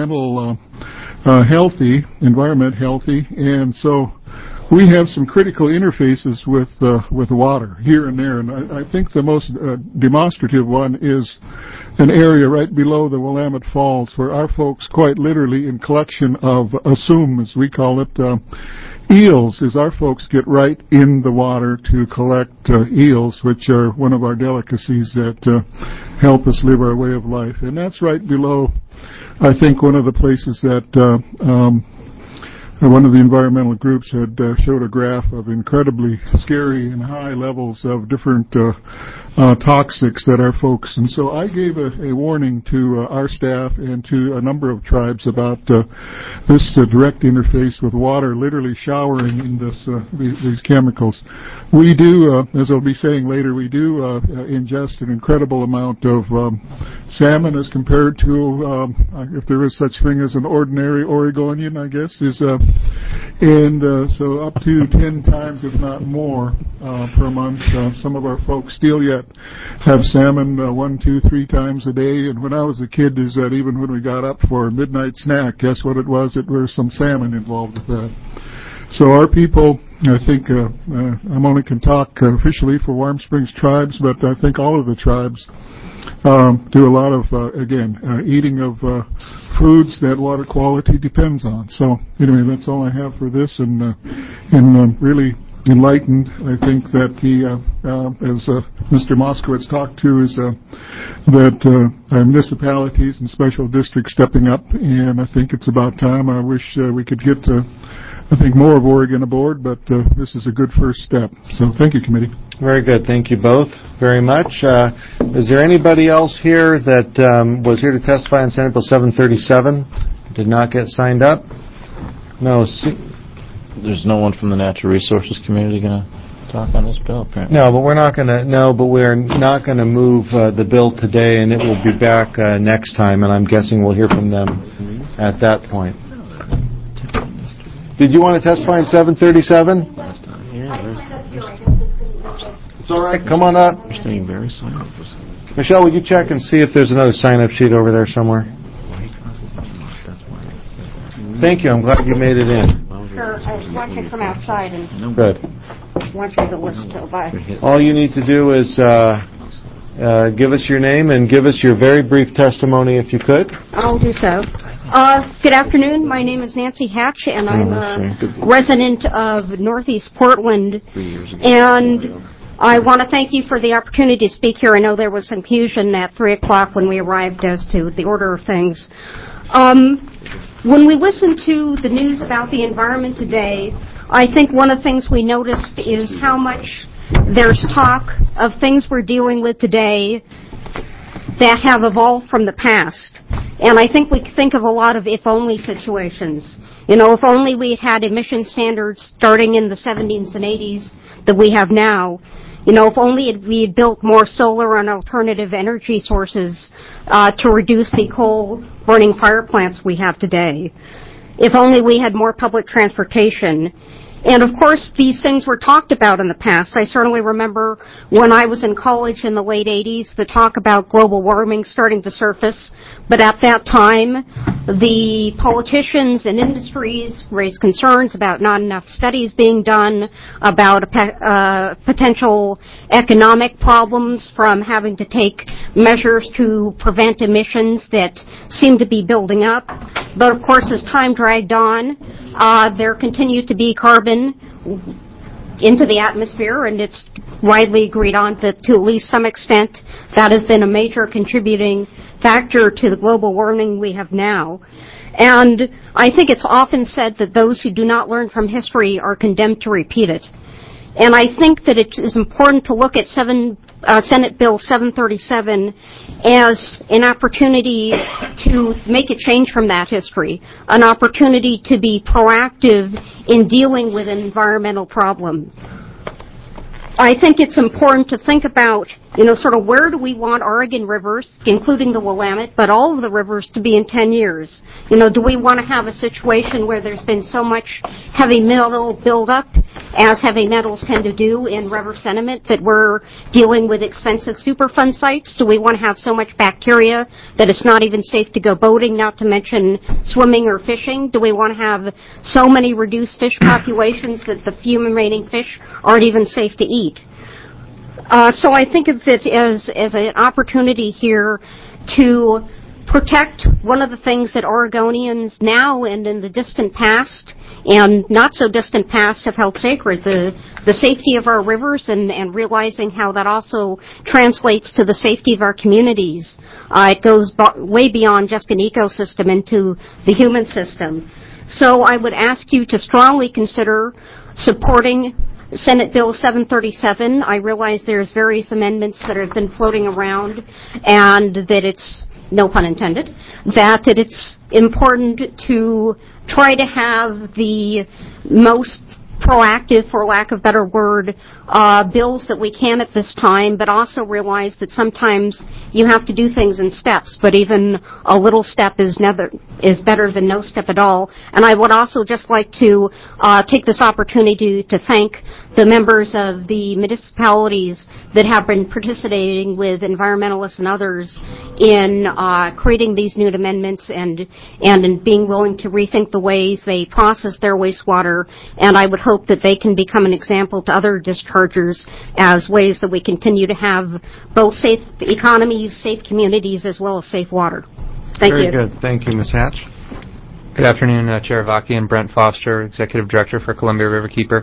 environment healthy. And so we have some critical interfaces with water here and there, and I think the most demonstrative one is an area right below the Willamette Falls where our folks quite literally in collection of assume, as we call it, eels, is our folks get right in the water to collect eels, which are one of our delicacies that help us live our way of life. And that's right below, I think, one of the places that one of the environmental groups had showed a graph of incredibly scary and high levels of different toxics that our folks. And so I gave a warning to our staff and to a number of tribes about this direct interface with water, literally showering in these chemicals. We do, as I'll be saying later, we do ingest an incredible amount of salmon as compared to, if there is such thing as an ordinary Oregonian, I guess, so up to 10 times, if not more, per month. Some of our folks still yet have salmon 1, 2, 3 times a day. And when I was a kid, is that even when we got up for a midnight snack, guess what it was? It was some salmon involved with that. So our people, I think, I only can talk officially for Warm Springs tribes, but I think all of the tribes do a lot of, eating of foods that water quality depends on. So anyway, that's all I have for this, and really enlightened. I think that as Mr. Moskowitz talked to, is that municipalities and special districts stepping up, and I think it's about time. I wish we could get more of Oregon aboard, but this is a good first step. So thank you, committee. Very good. Thank you both very much. Is there anybody else here that was here to testify on Senate Bill 737? Did not get signed up? No. There's no one from the Natural Resources Community going to talk on this bill, apparently. No, but we're not going to move the bill today, and it will be back next time, and I'm guessing we'll hear from them at that point. Did you want to testify on 737? Last time. Yeah, it's all right. Come on up. You're staying very silent. Michelle, would you check and see if there's another sign-up sheet over there somewhere? Thank you. I'm glad you made it in. Sure. I was watching from outside and good. Watching the list go by. All you need to do is give us your name and give us your very brief testimony, if you could. I'll do so. Good afternoon. My name is Nancy Hatch, and I'm a resident of Northeast Portland. And I want to thank you for the opportunity to speak here. I know there was some confusion at 3 o'clock when we arrived as to the order of things. When we listen to the news about the environment today, I think one of the things we noticed is how much there's talk of things we're dealing with today that have evolved from the past. And I think we think of a lot of if-only situations. If only we had emission standards starting in the 70s and 80s that we have now. If only we had built more solar and alternative energy sources to reduce the coal-burning fire plants we have today. If only we had more public transportation. And, of course, these things were talked about in the past. I certainly remember when I was in college in the late 80s, the talk about global warming starting to surface. But at that time, the politicians and industries raised concerns about not enough studies being done, about potential economic problems from having to take measures to prevent emissions that seemed to be building up. But, of course, as time dragged on, there continued to be carbon into the atmosphere, and it's widely agreed on that to at least some extent that has been a major contributing factor to the global warming we have now. And I think it's often said that those who do not learn from history are condemned to repeat it. And I think that it is important to look at Senate Bill 737 as an opportunity to make a change from that history, an opportunity to be proactive in dealing with an environmental problem. I think it's important to think about, sort of where do we want Oregon rivers, including the Willamette, but all of the rivers to be in 10 years? Do we want to have a situation where there's been so much heavy metal buildup, as heavy metals tend to do in river sediment, that we're dealing with expensive Superfund sites? Do we want to have so much bacteria that it's not even safe to go boating, not to mention swimming or fishing? Do we want to have so many reduced fish populations that the few remaining fish aren't even safe to eat? So I think of it as an opportunity here to protect one of the things that Oregonians now and in the distant past and not so distant past have held sacred, the safety of our rivers and realizing how that also translates to the safety of our communities. It goes way beyond just an ecosystem into the human system. So I would ask you to strongly consider supporting Senate Bill 737. I realize there's various amendments that have been floating around, and that it's, no pun intended, that it's important to try to have the most proactive, for lack of a better word, bills that we can at this time, but also realize that sometimes you have to do things in steps, but even a little step is better than no step at all. And I would also just like to take this opportunity to thank the members of the municipalities that have been participating with environmentalists and others in creating these new amendments and in being willing to rethink the ways they process their wastewater. And I would hope that they can become an example to other dischargers as ways that we continue to have both safe economies, safe communities, as well as safe water. Thank you. Very good. Thank you, Ms. Hatch. Good afternoon, Chair Vaki and Brent Foster, Executive Director for Columbia Riverkeeper.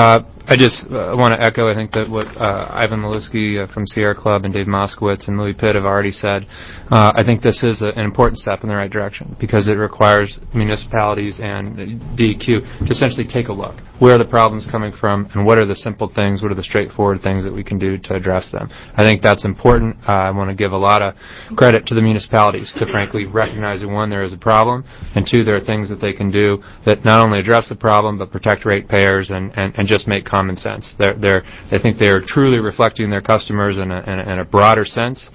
I just want to echo, I think, that what Ivan Maluski from Sierra Club and Dave Moskowitz and Louis Pitt have already said. I think this is an important step in the right direction because it requires municipalities and DEQ to essentially take a look. Where are the problems coming from, and what are the simple things, what are the straightforward things that we can do to address them? I think that's important. I want to give a lot of credit to the municipalities to frankly recognize that, one, there is a problem, and two, there are things that they can do that not only address the problem but protect ratepayers and just make common sense. I think they're truly reflecting their customers in a broader sense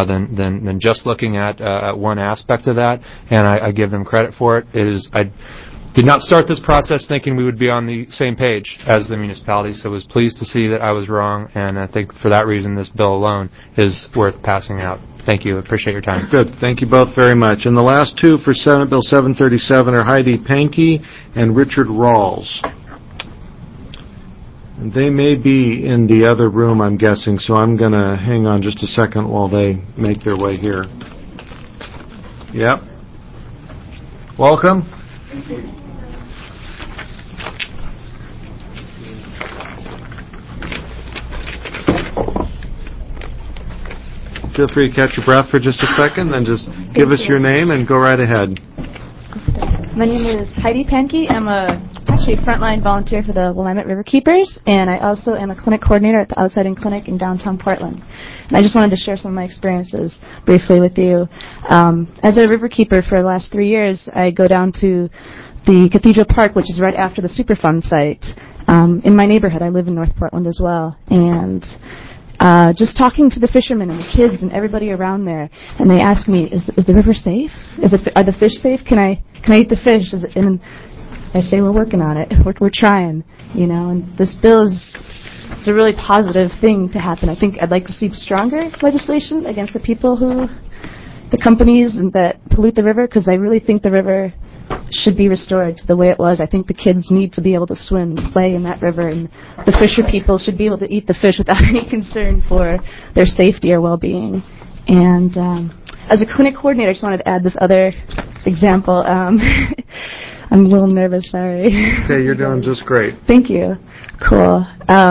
than just looking at one aspect of that, and I give them credit for it. I did not start this process thinking we would be on the same page as the municipalities, so I was pleased to see that I was wrong, and I think for that reason this bill alone is worth passing out. Thank you. Appreciate your time. Good. Thank you both very much. And the last two for Senate Bill 737 are Heidi Pankey and Richard Rawls. And they may be in the other room, I'm guessing, so I'm going to hang on just a second while they make their way here. Yep. Welcome. Feel free to catch your breath for just a second, then just give us your name and go right ahead. My name is Heidi Pankey. I'm actually a frontline volunteer for the Willamette Riverkeepers, and I also am a clinic coordinator at the Outside-In Clinic in downtown Portland. And I just wanted to share some of my experiences briefly with you. As a riverkeeper for the last 3 years, I go down to the Cathedral Park, which is right after the Superfund site. In my neighborhood, I live in North Portland as well, and just talking to the fishermen and the kids and everybody around there, and they ask me, "Is the river safe? Are the fish safe? Can I eat the fish?" And I say, "We're working on it. We're trying, you know." And this bill is a really positive thing to happen. I think I'd like to see stronger legislation against the people the companies that pollute the river, because I really think the river should be restored to the way it was. I think the kids need to be able to swim and play in that river, and the fisher people should be able to eat the fish without any concern for their safety or well-being. And as a clinic coordinator, I just wanted to add this other example. I'm a little nervous, sorry. Okay, you're doing just great. Thank you. Cool.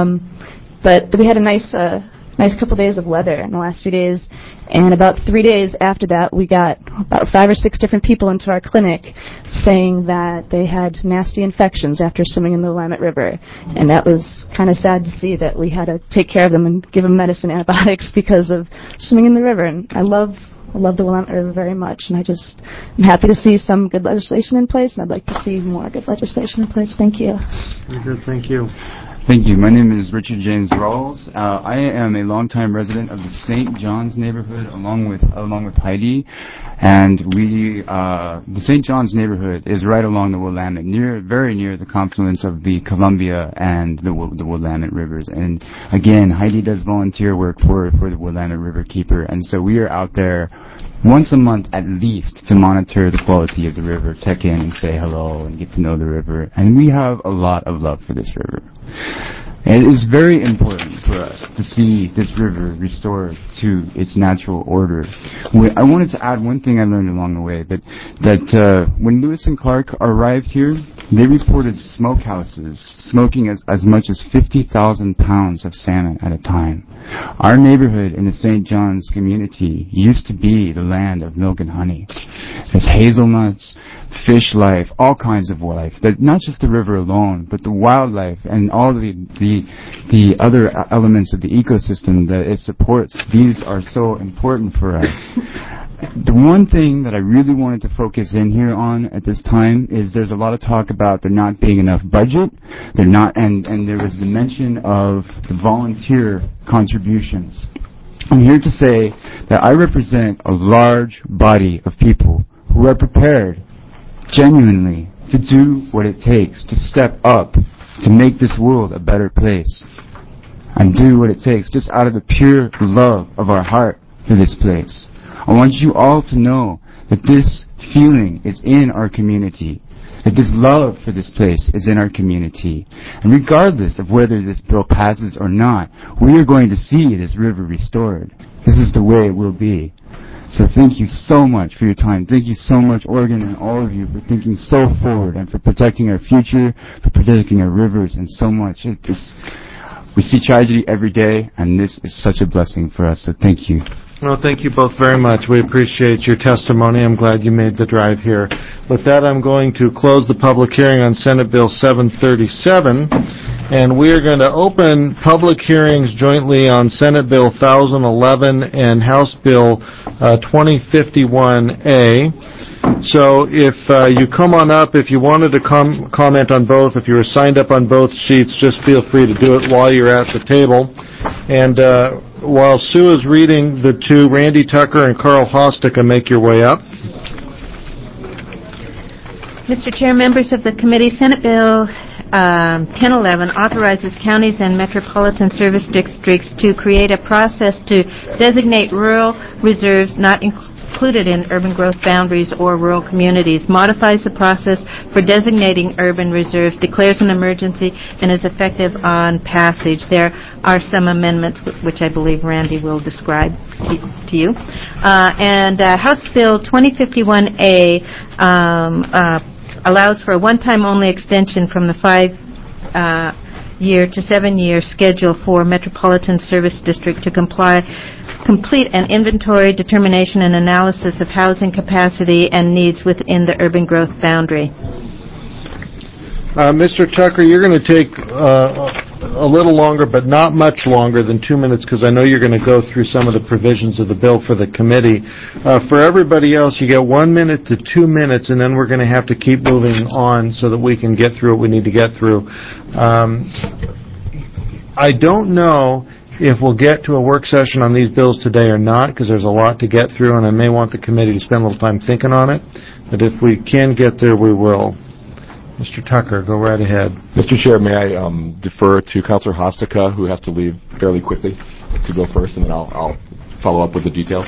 But we had a nice couple days of weather in the last few days, and about 3 days after that, we got about 5 or 6 different people into our clinic saying that they had nasty infections after swimming in the Willamette River, and that was kind of sad to see that we had to take care of them and give them medicine, antibiotics, because of swimming in the river. And I love the Willamette River very much, and I'm happy to see some good legislation in place, and I'd like to see more good legislation in place. Thank you. Very good. Thank you. Thank you. My name is Richard James Rawls. I am a longtime resident of the St. John's neighborhood, along with Heidi, and the St. John's neighborhood is right along the Willamette, very near the confluence of the Columbia and the Willamette rivers. And again, Heidi does volunteer work for the Willamette Riverkeeper, and so we are out there once a month at least to monitor the quality of the river, check in and say hello and get to know the river. And we have a lot of love for this river. And it is very important for us to see this river restored to its natural order. I wanted to add one thing I learned along the way, that when Lewis and Clark arrived here, they reported smokehouses smoking as much as 50,000 pounds of salmon at a time. Our neighborhood in the St. John's community used to be the land of milk and honey. There's hazelnuts, fish life, all kinds of life. That not just the river alone, but the wildlife and all the other elements of the ecosystem that it supports. These are so important for us. The one thing that I really wanted to focus in here on at this time is there's a lot of talk about there not being enough budget. There not, and there was the mention of the volunteer contributions. I'm here to say that I represent a large body of people who are prepared, genuinely, to do what it takes, to step up, to make this world a better place. And do what it takes, just out of the pure love of our heart for this place. I want you all to know that this feeling is in our community, that this love for this place is in our community. And regardless of whether this bill passes or not, we are going to see this river restored. This is the way it will be. So thank you so much for your time. Thank you so much, Oregon, and all of you for thinking so forward and for protecting our future, for protecting our rivers, and so much. We see tragedy every day, and this is such a blessing for us. So thank you. Well, thank you both very much. We appreciate your testimony. I'm glad you made the drive here. With that, I'm going to close the public hearing on Senate Bill 737, and we are going to open public hearings jointly on Senate Bill 1011 and House Bill 2051A. So if you come on up, if you wanted to comment on both, if you were signed up on both sheets, just feel free to do it while you're at the table. And while Sue is reading the two, Randy Tucker and Carl Hostica, make your way up. Mr. Chair, members of the committee, Senate Bill 1011 authorizes counties and metropolitan service districts to create a process to designate rural reserves not included in urban growth boundaries or rural communities, modifies the process for designating urban reserves, declares an emergency, and is effective on passage. There are some amendments which I believe Randy will describe to you. House Bill 2051A allows for a one-time only extension from the 5-year to 7-year schedule for Metropolitan Service District to complete an inventory, determination, and analysis of housing capacity and needs within the urban growth boundary. Mr. Tucker, you're going to take a little longer, but not much longer than 2 minutes, because I know you're going to go through some of the provisions of the bill for the committee. For everybody else, you get 1 minute to 2 minutes, and then we're going to have to keep moving on so that we can get through what we need to get through. I don't know if we'll get to a work session on these bills today or not, because there's a lot to get through, and I may want the committee to spend a little time thinking on it. But if we can get there, we will. Mr. Tucker, go right ahead. Mr. Chair, may I defer to Councilor Hostica, who has to leave fairly quickly, to go first, and then I'll follow up with the details.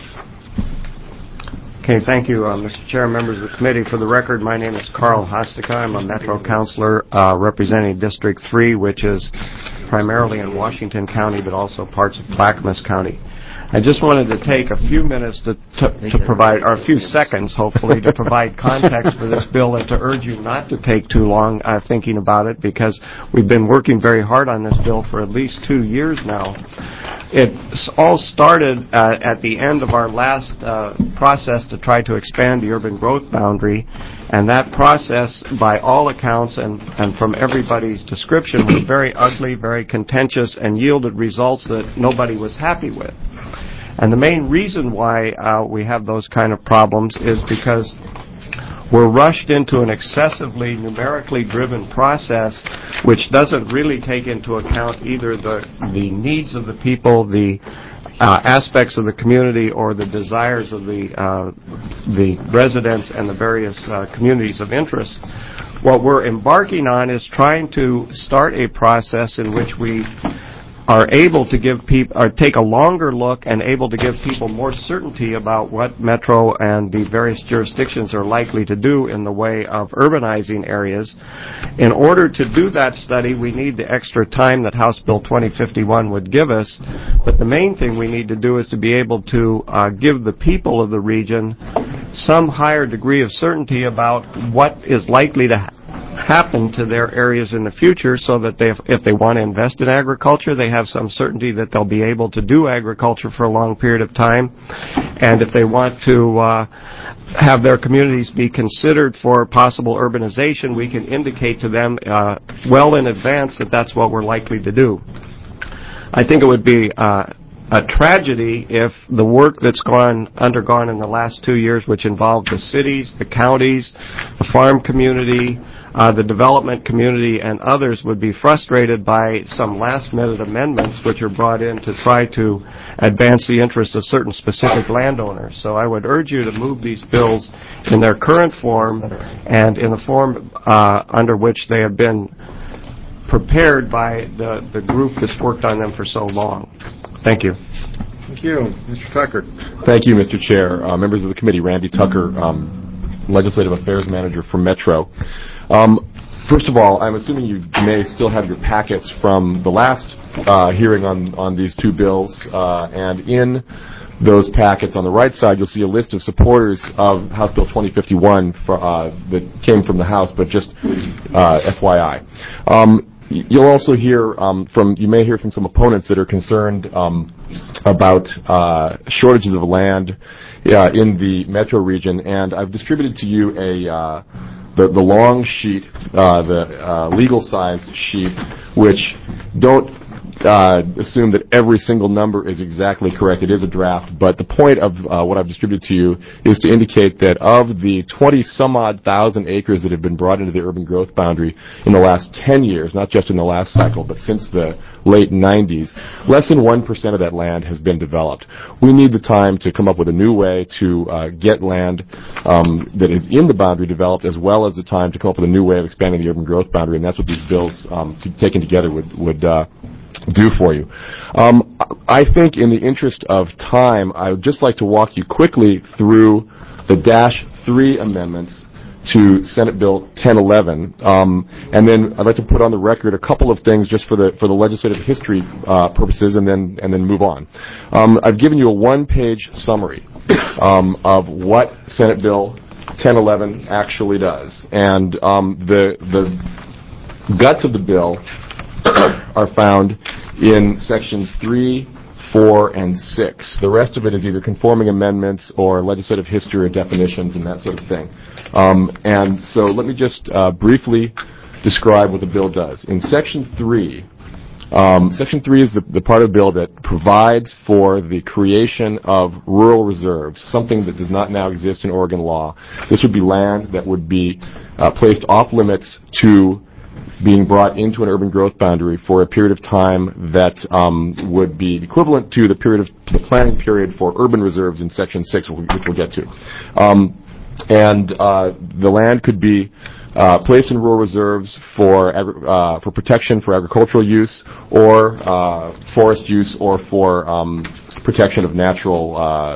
Okay, thank you, Mr. Chair, members of the committee. For the record, my name is Carl Hostica. I'm a Metro Councilor representing District 3, which is primarily in Washington County, but also parts of Clackamas County. I just wanted to take a few minutes to provide, or a few seconds, hopefully, to provide context for this bill and to urge you not to take too long thinking about it, because we've been working very hard on this bill for at least 2 years now. It all started at the end of our last process to try to expand the urban growth boundary, and that process, by all accounts and from everybody's description, was very ugly, very contentious, and yielded results that nobody was happy with. And the main reason why we have those kind of problems is because we're rushed into an excessively numerically driven process which doesn't really take into account either the needs of the people, the aspects of the community, or the desires of the residents and the various communities of interest. What we're embarking on is trying to start a process in which we are able to give people, or take a longer look and able to give people more certainty about what Metro and the various jurisdictions are likely to do in the way of urbanizing areas. In order to do that study, we need the extra time that House Bill 2051 would give us, but the main thing we need to do is to be able to give the people of the region some higher degree of certainty about what is likely to happen to their areas in the future, so that if they want to invest in agriculture, they have some certainty that they'll be able to do agriculture for a long period of time. And if they want to have their communities be considered for possible urbanization, we can indicate to them well in advance that that's what we're likely to do. I think it would be a tragedy if the work that's undergone in the last 2 years, which involved the cities, the counties, the farm community, the development community, and others, would be frustrated by some last-minute amendments which are brought in to try to advance the interests of certain specific landowners. So I would urge you to move these bills in their current form and in the form under which they have been prepared by the group that's worked on them for so long. Thank you. Thank you. Mr. Tucker. Thank you, Mr. Chair. Members of the committee, Randy Tucker, Legislative Affairs Manager for Metro. First of all, I'm assuming you may still have your packets from the last hearing on these two bills, and in those packets on the right side, you'll see a list of supporters of House Bill 2051 that came from the House, but just FYI. You'll also hear you may hear from some opponents that are concerned about shortages of land in the metro region, and I've distributed to you the long sheet, the legal-sized sheet, which don't assume that every single number is exactly correct. It is a draft, but the point of what I've distributed to you is to indicate that of the 20-some-odd thousand acres that have been brought into the urban growth boundary in the last 10 years, not just in the last cycle, but since the late 90s, less than 1% of that land has been developed. We need the time to come up with a new way to get land that is in the boundary developed, as well as the time to come up with a new way of expanding the urban growth boundary, and that's what these bills taken together would do for you. I think in the interest of time, I would just like to walk you quickly through the -3 amendments to Senate Bill 1011, and then I'd like to put on the record a couple of things just for the legislative history purposes, and then move on. I've given you a one-page summary of what Senate Bill 1011 actually does, and the guts of the bill are found in sections 3, 4, and 6. The rest of it is either conforming amendments or legislative history or definitions and that sort of thing. And so let me just briefly describe what the bill does. In Section 3, Section 3 is the part of the bill that provides for the creation of rural reserves, something that does not now exist in Oregon law. This would be land that would be placed off limits to being brought into an urban growth boundary for a period of time that would be equivalent to the planning period for urban reserves in Section 6, which we'll get to. And the land could be placed in rural reserves for protection for agricultural use, or forest use, or for protection of natural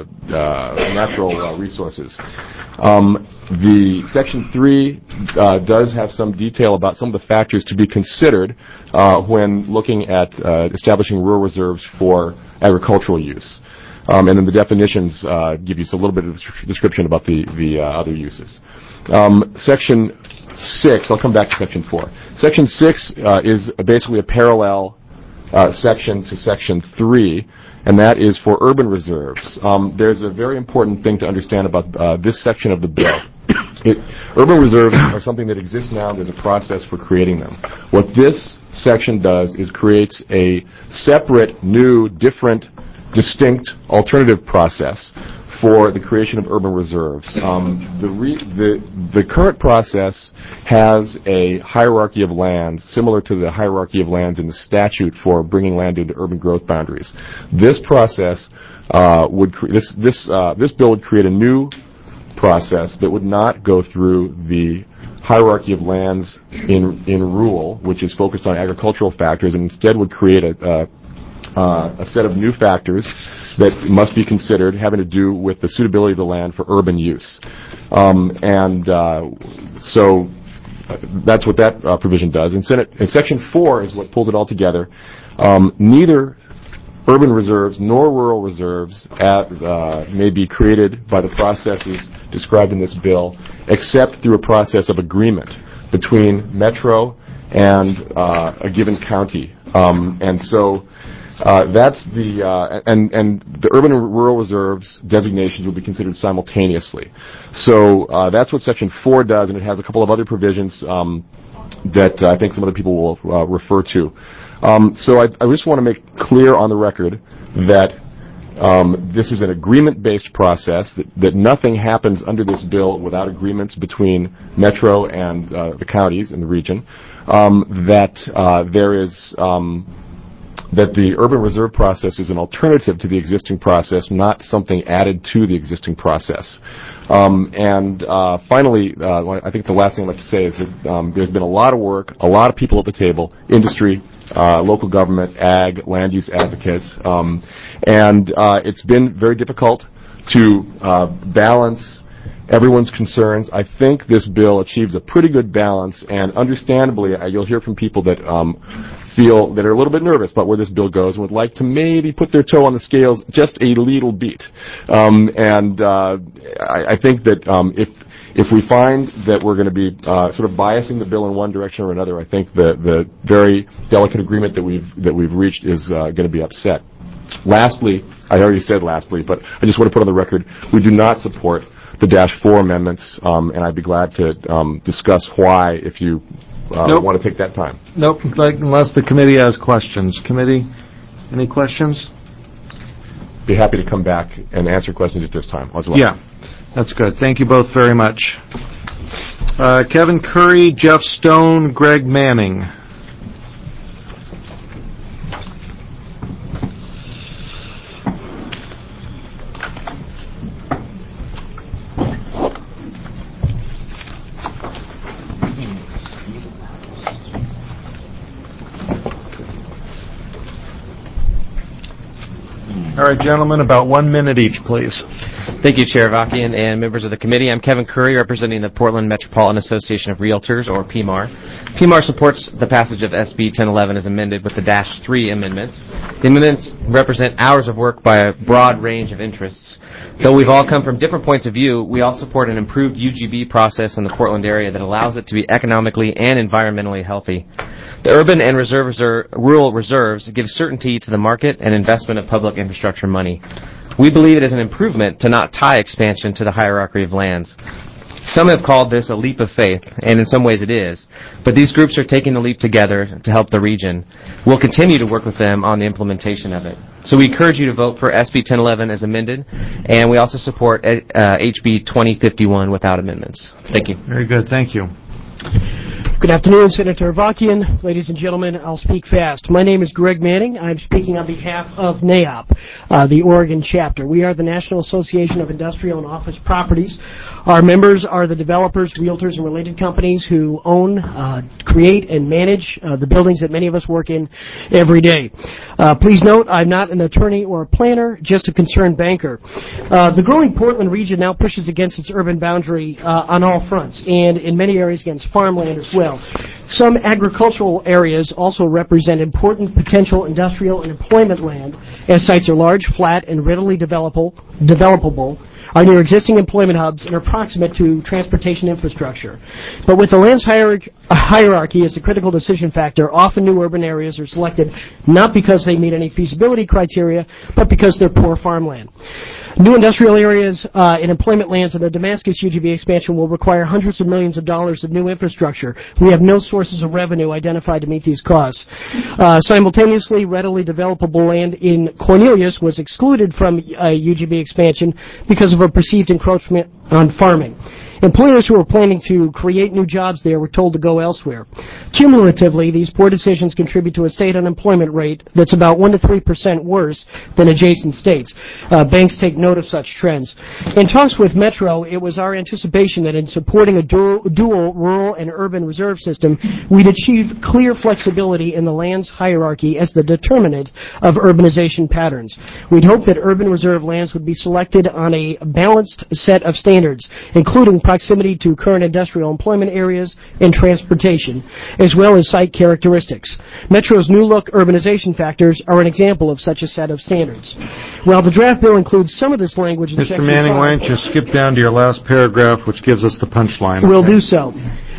resources. The Section 3 does have some detail about some of the factors to be considered when looking at establishing rural reserves for agricultural use. And then the definitions give you a little bit of description about the other uses. Section 6, I'll come back to Section 4. Section 6 is basically a parallel section to Section 3, and that is for urban reserves. There's a very important thing to understand about this section of the bill. Urban reserves are something that exists now. There's a process for creating them. What this section does is creates a separate, new, different, distinct, alternative process for the creation of urban reserves. The current process has a hierarchy of lands similar to the hierarchy of lands in the statute for bringing land into urban growth boundaries. This process this bill would create a new process that would not go through the hierarchy of lands in rural, which is focused on agricultural factors, and instead would create a set of new factors that must be considered having to do with the suitability of the land for urban use. So that's what that provision does. And Section 4 is what pulls it all together. Neither urban reserves nor rural reserves may be created by the processes described in this bill, except through a process of agreement between Metro and a given county. And so That's and the urban and rural reserves designations will be considered simultaneously. So that's what Section 4 does, and it has a couple of other provisions that I think some other people will refer to. So I just want to make clear on the record that this is an agreement-based process, that nothing happens under this bill without agreements between Metro and the counties in the region, that the urban reserve process is an alternative to the existing process, not something added to the existing process. Finally, I think the last thing I'd like to say is that there's been a lot of work, a lot of people at the table, industry, local government, ag, land use advocates, and it's been very difficult to balance everyone's concerns. I think this bill achieves a pretty good balance, and understandably, you'll hear from people that feel that are a little bit nervous about where this bill goes and would like to maybe put their toe on the scales just a little bit. I think that if we find that we're going to be sort of biasing the bill in one direction or another, I think the very delicate agreement that we've reached is going to be upset. Lastly, I already said lastly, but I just want to put on the record, we do not support the -4 amendments, and I'd be glad to discuss why if you want to take that time. Nope, unless the committee has questions. Committee, any questions? Be happy to come back and answer questions at this time. Yeah, that's good. Thank you both very much. Kevin Curry, Jeff Stone, Greg Manning. All right, gentlemen, about 1 minute each, please. Thank you, Chair Avakian and members of the committee. I'm Kevin Curry, representing the Portland Metropolitan Association of Realtors, or PMAR. PMAR supports the passage of SB 1011 as amended with the -3 amendments. The amendments represent hours of work by a broad range of interests. Though we've all come from different points of view, we all support an improved UGB process in the Portland area that allows it to be economically and environmentally healthy. The urban and rural reserves give certainty to the market and investment of public infrastructure money. We believe it is an improvement to not tie expansion to the hierarchy of lands. Some have called this a leap of faith, and in some ways it is, but these groups are taking the leap together to help the region. We'll continue to work with them on the implementation of it. So we encourage you to vote for SB 1011 as amended, and we also support HB 2051 without amendments. Thank you. Very good. Thank you. Good afternoon, Senator Avakian. Ladies and gentlemen, I'll speak fast. My name is Greg Manning. I'm speaking on behalf of NAIOP, the Oregon chapter. We are the National Association of Industrial and Office Properties. Our members are the developers, realtors, and related companies who own, create, and manage the buildings that many of us work in every day. Please note, I'm not an attorney or a planner, just a concerned banker. The growing Portland region now pushes against its urban boundary on all fronts, and in many areas against farmland as well. Some agricultural areas also represent important potential industrial and employment land, as sites are large, flat, and readily developable, are near existing employment hubs, and are proximate to transportation infrastructure. But with the land's hierarchy as a critical decision factor, often new urban areas are selected not because they meet any feasibility criteria, but because they're poor farmland. New industrial areas and employment lands in the Damascus UGB expansion will require hundreds of millions of dollars of new infrastructure. We have no sources of revenue identified to meet these costs. Simultaneously, readily developable land in Cornelius was excluded from UGB expansion because of a perceived encroachment on farming. Employers who are planning to create new jobs there were told to go elsewhere. Cumulatively, these poor decisions contribute to a state unemployment rate that's about 1 to 3% worse than adjacent states. Banks take note of such trends. In talks with Metro, it was our anticipation that in supporting a dual rural and urban reserve system, we'd achieve clear flexibility in the land's hierarchy as the determinant of urbanization patterns. We'd hope that urban reserve lands would be selected on a balanced set of standards, including proximity to current industrial employment areas and transportation, as well as site characteristics. Metro's new look urbanization factors are an example of such a set of standards. While the draft bill includes some of this language in Mr. Section Manning, 5, why don't you skip down to your last paragraph, which gives us the punchline. We'll do so.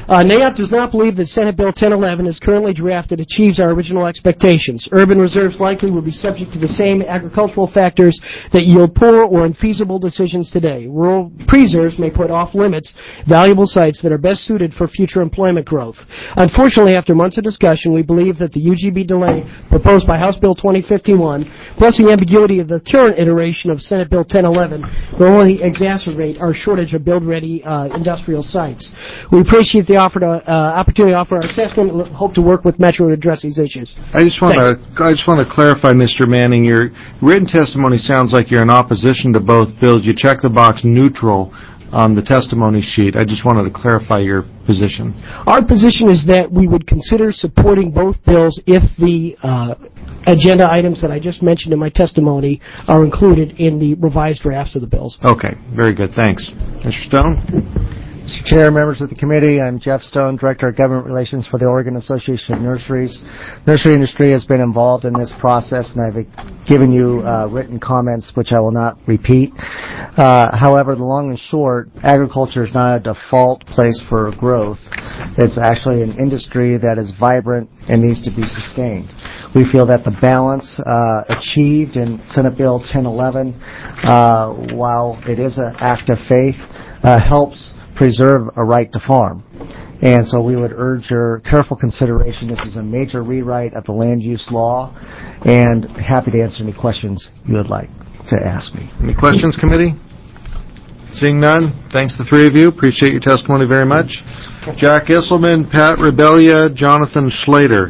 NAIOP does not believe that Senate Bill 1011 as currently drafted achieves our original expectations. Urban reserves likely will be subject to the same agricultural factors that yield poor or unfeasible decisions today. Rural preserves may put off limits valuable sites that are best suited for future employment growth. Unfortunately, after months of discussion, we believe that the UGB delay proposed by House Bill 2051, plus the ambiguity of the current iteration of Senate Bill 1011, will only exacerbate our shortage of build-ready industrial sites. We appreciate the opportunity to offer our assessment and hope to work with Metro to address these issues. I just want to clarify, Mr. Manning, your written testimony sounds like you're in opposition to both bills. You check the box neutral on the testimony sheet. I just wanted to clarify your position. Our position is that we would consider supporting both bills if the agenda items that I just mentioned in my testimony are included in the revised drafts of the bills. Okay, very good. Thanks. Mr. Stone? Mr. Chair, members of the committee, I'm Jeff Stone, Director of Government Relations for the Oregon Association of Nurseries. Nursery industry has been involved in this process, and I've given you written comments, which I will not repeat. However, the long and short, agriculture is not a default place for growth. It's actually an industry that is vibrant and needs to be sustained. We feel that the balance achieved in Senate Bill 1011, while it is an act of faith, helps preserve a right to farm. And so we would urge your careful consideration. This is a major rewrite of the land use law, and happy to answer any questions you would like to ask me. Any questions, committee? Seeing none, thanks to the three of you. Appreciate your testimony very much. Jack Isselman, Pat Rebellia, Jonathan Schlater.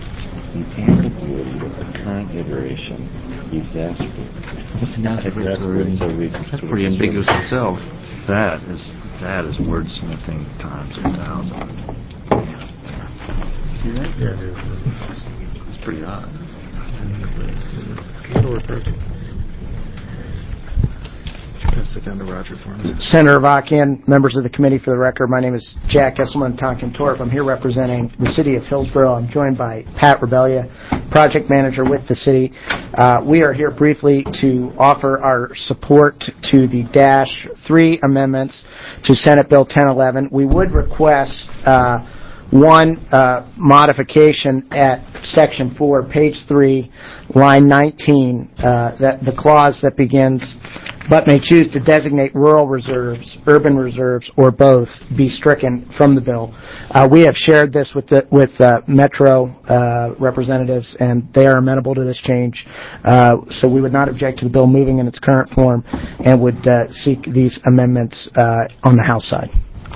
Current iteration exacerbates. That's pretty ambiguous itself. That is wordsmithing times 1,000. See that? Yeah. It's pretty odd. Sit down to Roger for me. Senator Avakian, members of the committee, for the record, my name is Jack Esselman Tonkin Torp. I'm here representing the city of Hillsborough. I'm joined by Pat Rebellia, project manager with the city. We are here briefly to offer our support to the Dash 3 amendments to Senate Bill 1011. We would request one modification at Section 4, page 3, line 19, that the clause that begins, but may choose to designate rural reserves, urban reserves, or both, be stricken from the bill. We have shared this with Metro representatives, and they are amenable to this change. So we would not object to the bill moving in its current form, and would seek these amendments on the House side.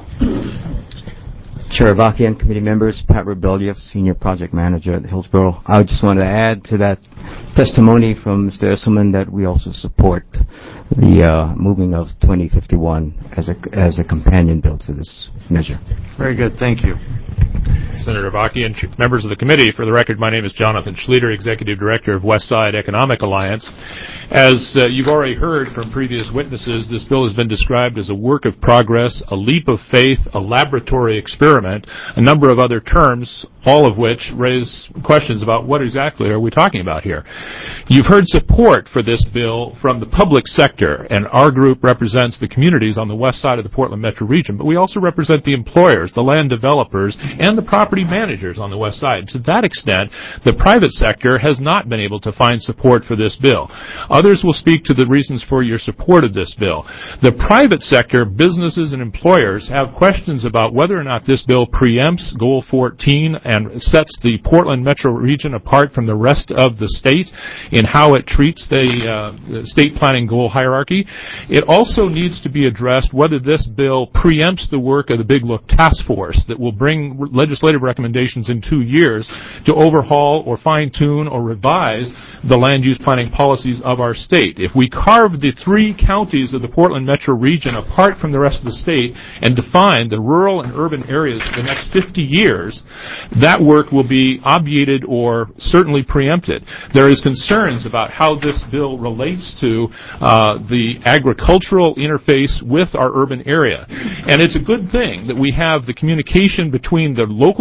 Chair Avakian, committee members, Pat Rebellia, Senior Project Manager at Hillsborough. I just want to add to that testimony from Mr. Esselman that we also support the moving of 2051 as a companion bill to this measure. Very good. Thank you. Senator Avakian, members of the committee, for the record, my name is Jonathan Schlater, Executive Director of West Side Economic Alliance. As you've already heard from previous witnesses, this bill has been described as a work of progress, a leap of faith, a laboratory experiment, a number of other terms, all of which raise questions about what exactly are we talking about here. You've heard support for this bill from the public sector, and our group represents the communities on the west side of the Portland metro region, but we also represent the employers, the land developers, and the property managers on the west side. To that extent, the private sector has not been able to find support for this bill. Others will speak to the reasons for your support of this bill. The private sector, businesses and employers, have questions about whether or not this bill preempts Goal 14 and sets the Portland metro region apart from the rest of the state in how it treats the state planning goal hierarchy. It also needs to be addressed whether this bill preempts the work of the Big Look Task Force that will bring legislative recommendations in 2 years to overhaul or fine-tune or revise the land use planning policies of our state. If we carve the 3 counties of the Portland metro region apart from the rest of the state and define the rural and urban areas for the next 50 years, that work will be obviated or certainly preempted. There is concerns about how this bill relates to the agricultural interface with our urban area. And it's a good thing that we have the communication between the local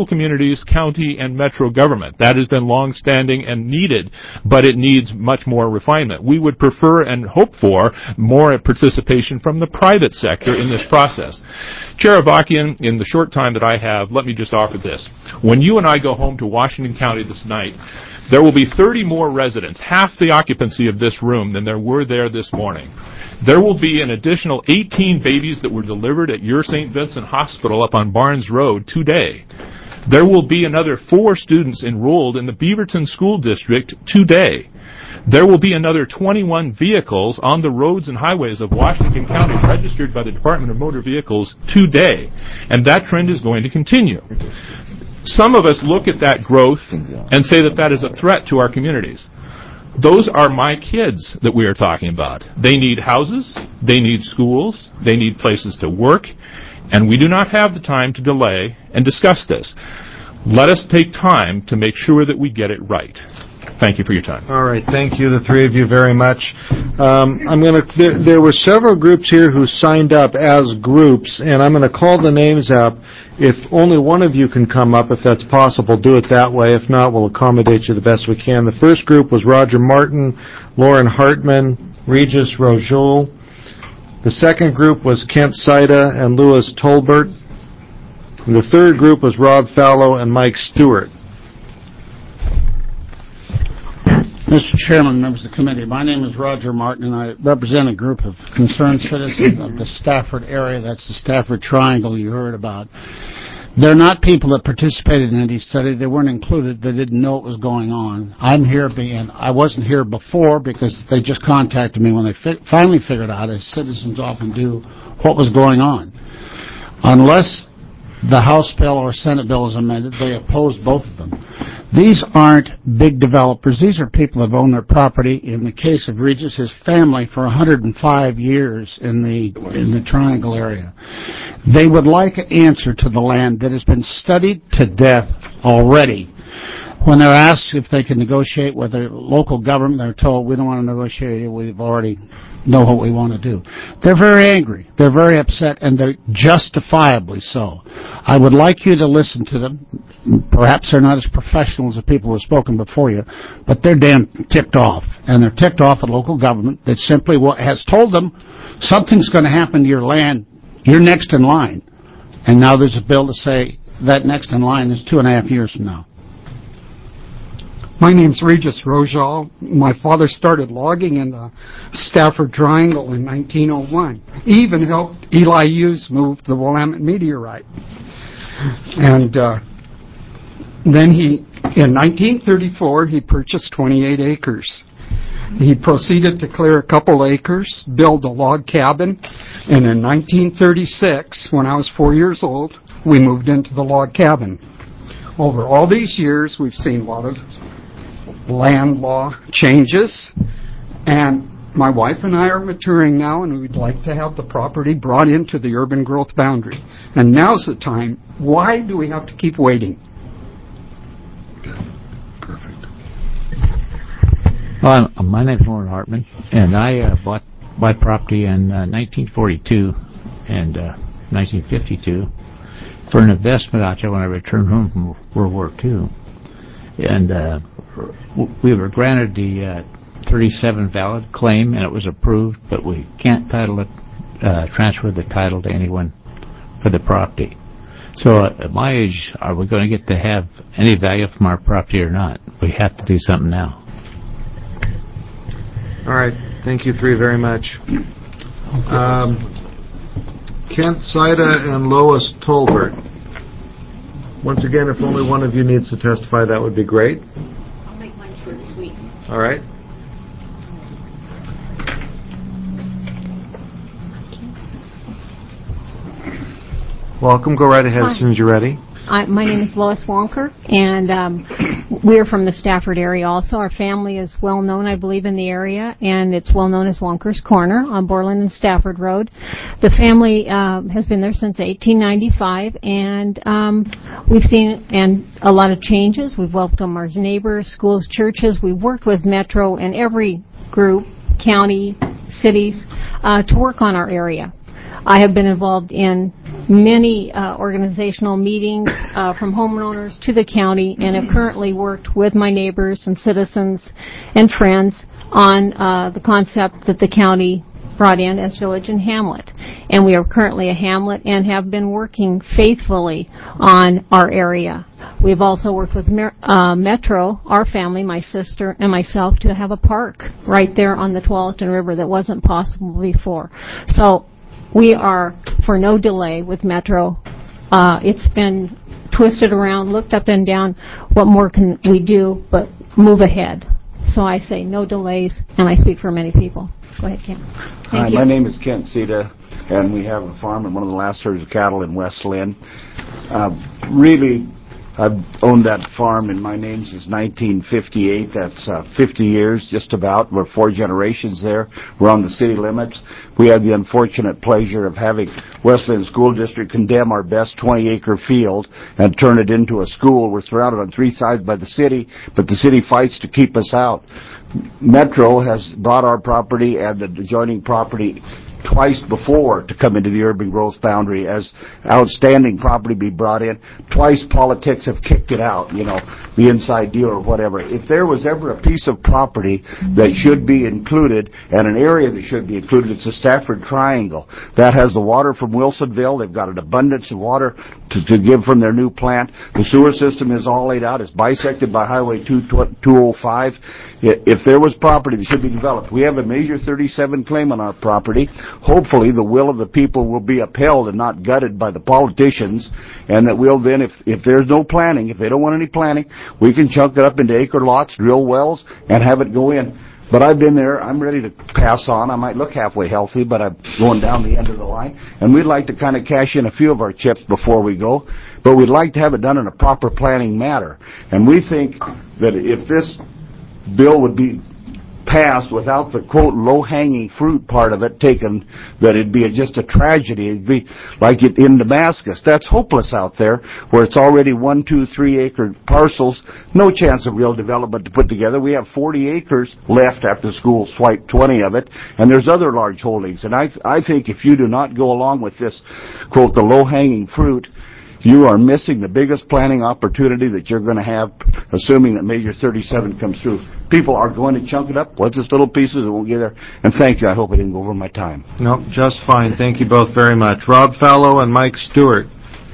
local communities, county, and metro government. That has been long-standing and needed, but it needs much more refinement. We would prefer and hope for more participation from the private sector in this process. Chair Avakian, in the short time that I have, let me just offer this. When you and I go home to Washington County this night, there will be 30 more residents, half the occupancy of this room, than there were there this morning. There will be an additional 18 babies that were delivered at your St. Vincent Hospital up on Barnes Road today. There will be another 4 students enrolled in the Beaverton School District today. There will be another 21 vehicles on the roads and highways of Washington County registered by the Department of Motor Vehicles today. And that trend is going to continue. Some of us look at that growth and say that that is a threat to our communities. Those are my kids that we are talking about. They need houses, they need schools, they need places to work, and we do not have the time to delay and discuss this. Let us take time to make sure that we get it right. Thank you for your time. All right, thank you, the three of you, very much. There were several groups here who signed up as groups, and I'm going to call the names up. If only one of you can come up, if that's possible, do it that way. If not, we'll accommodate you the best we can. The first group was Roger Martin, Lauren Hartman, Regis Rojul. The second group was Kent Saida and Louis Tolbert. And the third group was Rob Fallow and Mike Stewart. Mr. Chairman, members of the committee, my name is Roger Martin, and I represent a group of concerned citizens of the Stafford area. That's the Stafford Triangle you heard about. They're not people that participated in any study. They weren't included. They didn't know what was going on. I'm here I wasn't here before because they just contacted me when they finally figured out, as citizens often do, what was going on. Unless the House bill or Senate bill is amended, they oppose both of them. These aren't big developers. These are people that have owned their property. In the case of Regis, his family for 105 years in the Triangle area. They would like an answer to the land that has been studied to death already. When they're asked if they can negotiate with their local government, they're told, we don't want to negotiate, we've already know what we want to do. They're very angry. They're very upset, and they're justifiably so. I would like you to listen to them. Perhaps they're not as professional as the people who have spoken before you, but they're damn ticked off. And they're ticked off at local government that simply has told them something's going to happen to your land. You're next in line. And now there's a bill to say that next in line is 2.5 years from now. My name's Regis Rojal. My father started logging in the Stafford Triangle in 1901. He even helped Eli Hughes move the Willamette meteorite. And then in 1934, he purchased 28 acres. He proceeded to clear a couple acres, build a log cabin, and in 1936, when I was 4 years old, we moved into the log cabin. Over all these years, we've seen a lot of land law changes, and my wife and I are maturing now, and we'd like to have the property brought into the urban growth boundary. And now's the time. Why do we have to keep waiting? Perfect. My name's Lauren Hartman, and I bought my property in 1942 and 1952 for an investment out there when I returned home from World War II. And we were granted the 37 valid claim, and it was approved, but we can't title it, transfer the title to anyone for the property. So at my age, are we going to get to have any value from our property or not? We have to do something now. All right. Thank you three very much. Kent Saida and Lois Tolbert. Once again, if only one of you needs to testify, that would be great. I'll make mine short and sweet. All right. Welcome. Go right ahead as soon as you're ready. My name is Lois Wonker, and we're from the Stafford area also. Our family is well known, I believe, in the area, and it's well known as Wonker's Corner on Borland and Stafford Road. The family has been there since 1895, and we've seen a lot of changes. We've welcomed our neighbors, schools, churches. We've worked with Metro and every group, county, cities, to work on our area. I have been involved in many organizational meetings from homeowners to the county, and have currently worked with my neighbors and citizens and friends on the concept that the county brought in as village and hamlet. And we are currently a hamlet and have been working faithfully on our area. We've also worked with Metro, our family, my sister and myself, to have a park right there on the Tualatin River that wasn't possible before. So we are for no delay with Metro. It's been twisted around, looked up and down. What more can we do but move ahead? So I say no delays, and I speak for many people. Go ahead, Kent. Hi, my name is Kent Sita, and we have a farm and one of the last herds of cattle in West Lynn. Really, I've owned that farm in my name since 1958. That's 50 years, just about. We're 4 generations there. We're on the city limits. We had the unfortunate pleasure of having West Lynn School District condemn our best 20-acre field and turn it into a school. We're surrounded on 3 sides by the city, but the city fights to keep us out. Metro has bought our property and the adjoining property twice before to come into the urban growth boundary as outstanding property be brought in. Twice politics have kicked it out, the inside deal or whatever. If there was ever a piece of property that should be included and an area that should be included, it's the Stafford Triangle. That has the water from Wilsonville. They've got an abundance of water to give from their new plant. The sewer system is all laid out. It's bisected by Highway 205. If there was property that should be developed, we have a Measure 37 claim on our property. Hopefully the will of the people will be upheld and not gutted by the politicians, and that we'll then, if there's no planning, if they don't want any planning, we can chunk it up into acre lots, drill wells, and have it go in. But I've been there. I'm ready to pass on. I might look halfway healthy, but I'm going down the end of the line. And we'd like to kind of cash in a few of our chips before we go. But we'd like to have it done in a proper planning manner. And we think that if this bill would be passed without the, quote, low-hanging fruit part of it taken, that it'd be just a tragedy. It'd be like it in Damascus. That's hopeless out there, where it's already 1, 2, 3 acre parcels, no chance of real development to put together. We have 40 acres left after the school swiped 20 of it, and there's other large holdings. And I think if you do not go along with this, quote, the low-hanging fruit, you are missing the biggest planning opportunity that you're going to have, assuming that Measure 37 comes through. People are going to chunk it up. What's this little pieces? It won't get there. And thank you. I hope I didn't go over my time. No, just fine. Thank you both very much. Rob Fallow and Mike Stewart.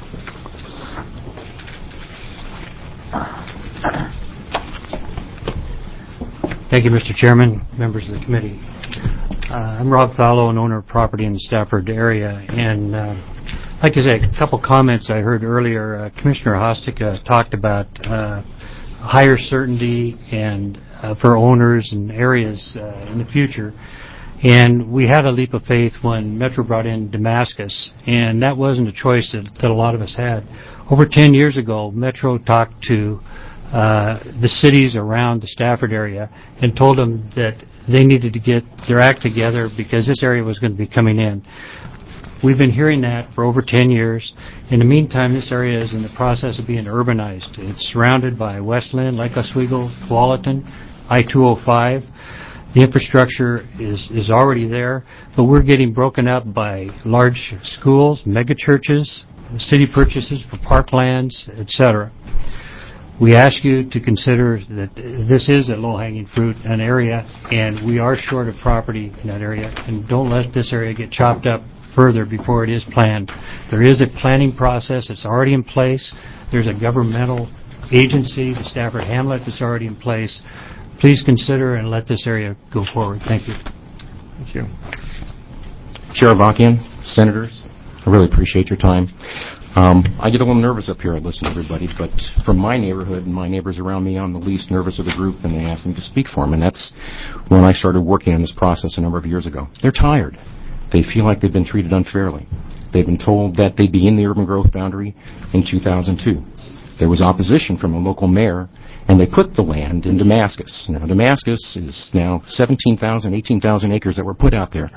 Thank you, Mr. Chairman, members of the committee. I'm Rob Fallow, an owner of property in the Stafford area, and I'd like to say a couple comments I heard earlier. Commissioner Hostica talked about higher certainty and for owners and areas in the future. And we had a leap of faith when Metro brought in Damascus, and that wasn't a choice that a lot of us had. Over 10 years ago, Metro talked to the cities around the Stafford area and told them that they needed to get their act together because this area was going to be coming in. We've been hearing that for over 10 years. In the meantime, this area is in the process of being urbanized. It's surrounded by West Lynn, Lake Oswego, Tualatin, I-205. The infrastructure is already there, but we're getting broken up by large schools, mega churches, city purchases for parklands, etc. We ask you to consider that this is a low-hanging fruit, an area, and we are short of property in that area, and don't let this area get chopped up further before it is planned. There is a planning process that's already in place. There's a governmental agency, the Stafford Hamlet, that's already in place. Please consider and let this area go forward. Thank you. Thank you. Chair Avakian, Senators, I really appreciate your time. I get a little nervous up here. I listen to everybody, but from my neighborhood and my neighbors around me, I'm the least nervous of the group, and they asked me to speak for them. And that's when I started working on this process a number of years ago. They're tired. They feel like they've been treated unfairly. They've been told that they'd be in the urban growth boundary in 2002. There was opposition from a local mayor, and they put the land in Damascus. Now, Damascus is now 17,000, 18,000 acres that were put out there.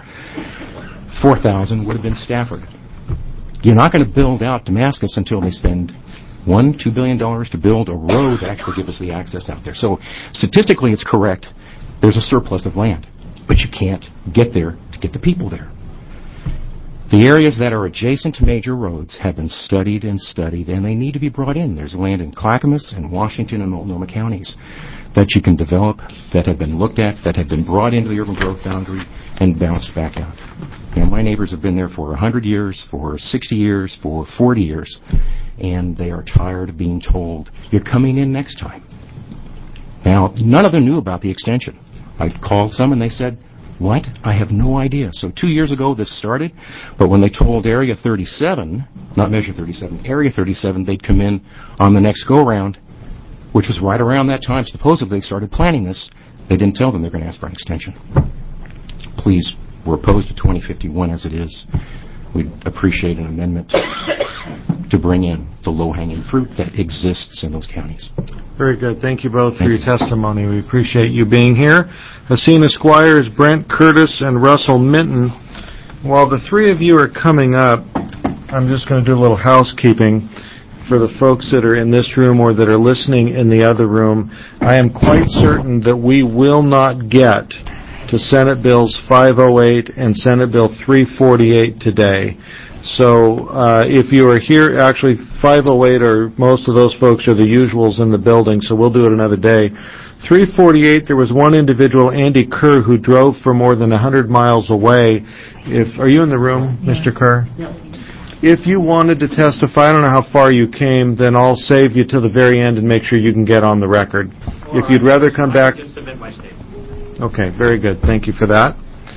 4,000 would have been Stafford. You're not going to build out Damascus until they spend $1-2 billion to build a road to actually give us the access out there. So statistically, it's correct. There's a surplus of land, but you can't get there to get the people there. The areas that are adjacent to major roads have been studied and studied, and they need to be brought in. There's land in Clackamas and Washington and Multnomah counties that you can develop, that have been looked at, that have been brought into the urban growth boundary and bounced back out. You know, my neighbors have been there for 100 years, for 60 years, for 40 years, and they are tired of being told, you're coming in next time. Now, none of them knew about the extension. I called some and they said, what? I have no idea. So 2 years ago this started, but when they told Area 37, not Measure 37, Area 37, they'd come in on the next go-round, which was right around that time, supposedly they started planning this, they didn't tell them they're going to ask for an extension. Please, we're opposed to 2051 as it is. We'd appreciate an amendment to bring in the low-hanging fruit that exists in those counties. Very good. Thank you both for your testimony. We appreciate you being here. Hasina Squires, Brent Curtis, and Russell Minton. While the three of you are coming up, I'm just going to do a little housekeeping for the folks that are in this room or that are listening in the other room. I am quite certain that we will not get to Senate Bills 508 and Senate Bill 348 today. So if you are here, actually 508 or most of those folks are the usuals in the building, so we'll do it another day. 348, there was one individual, Andy Kerr, who drove for more than 100 miles away. Are you in the room, Mr. Kerr? Yeah. If you wanted to testify, I don't know how far you came, then I'll save you till the very end and make sure you can get on the record. If you'd rather come back... Just submit my statement. Okay, very good. Thank you for that.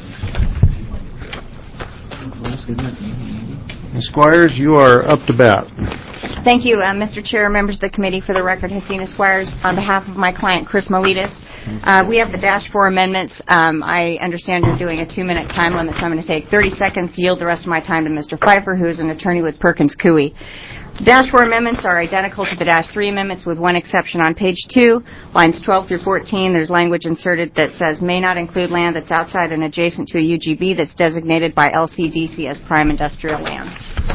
Ms. Squires, you are up to bat. Thank you, Mr. Chair, members of the committee. For the record, Hasina Squires, on behalf of my client, Chris Miletus. We have the Dash 4 amendments. I understand you're doing a 2-minute time limit, so I'm going to take 30 seconds, yield the rest of my time to Mr. Pfeiffer, who is an attorney with Perkins Coie. The Dash 4 amendments are identical to the Dash 3 amendments with one exception. On page 2, lines 12 through 14, there's language inserted that says, may not include land that's outside and adjacent to a UGB that's designated by LCDC as prime industrial land.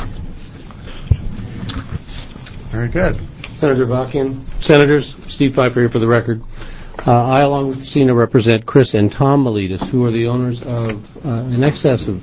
Very good. Senator Vakian. Senators, Steve Pfeiffer here for the record. I, along with Sina, represent Chris and Tom Miletus, who are the owners of in excess of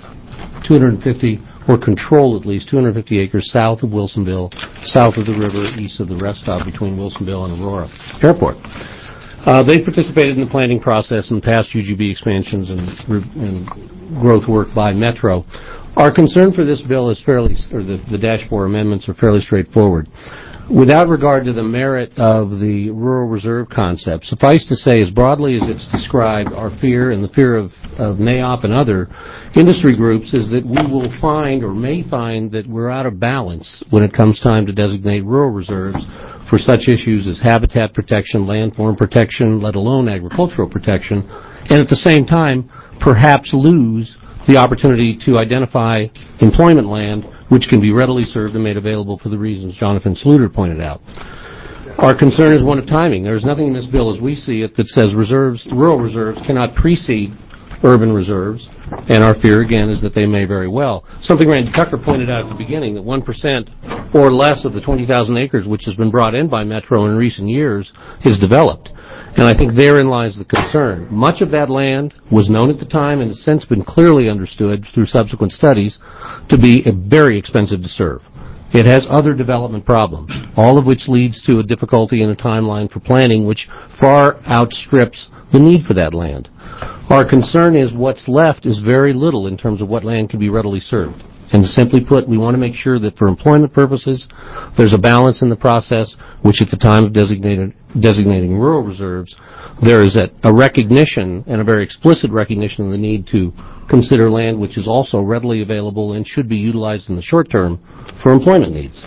250, or control at least 250 acres south of Wilsonville, south of the river, east of the rest stop between Wilsonville and Aurora Airport. They participated in the planning process and past UGB expansions and growth work by Metro. Our concern for this bill is the Dash 4 amendments are fairly straightforward. Without regard to the merit of the rural reserve concept, suffice to say, as broadly as it's described, our fear and the fear of NAIOP and other industry groups is that we will find or may find that we're out of balance when it comes time to designate rural reserves for such issues as habitat protection, landform protection, let alone agricultural protection, and at the same time perhaps lose the opportunity to identify employment land which can be readily served and made available for the reasons Jonathan Sluder pointed out. Our concern is one of timing. There is nothing in this bill as we see it that says rural reserves cannot precede urban reserves, and our fear, again, is that they may very well. Something Randy Tucker pointed out at the beginning, that 1% or less of the 20,000 acres which has been brought in by Metro in recent years is developed. And I think therein lies the concern. Much of that land was known at the time and has since been clearly understood through subsequent studies to be very expensive to serve. It has other development problems, all of which leads to a difficulty in a timeline for planning which far outstrips the need for that land. Our concern is what's left is very little in terms of what land can be readily served. And simply put, we want to make sure that for employment purposes, there's a balance in the process, which at the time of designating rural reserves, there is a recognition, and a very explicit recognition of the need to consider land which is also readily available and should be utilized in the short term for employment needs.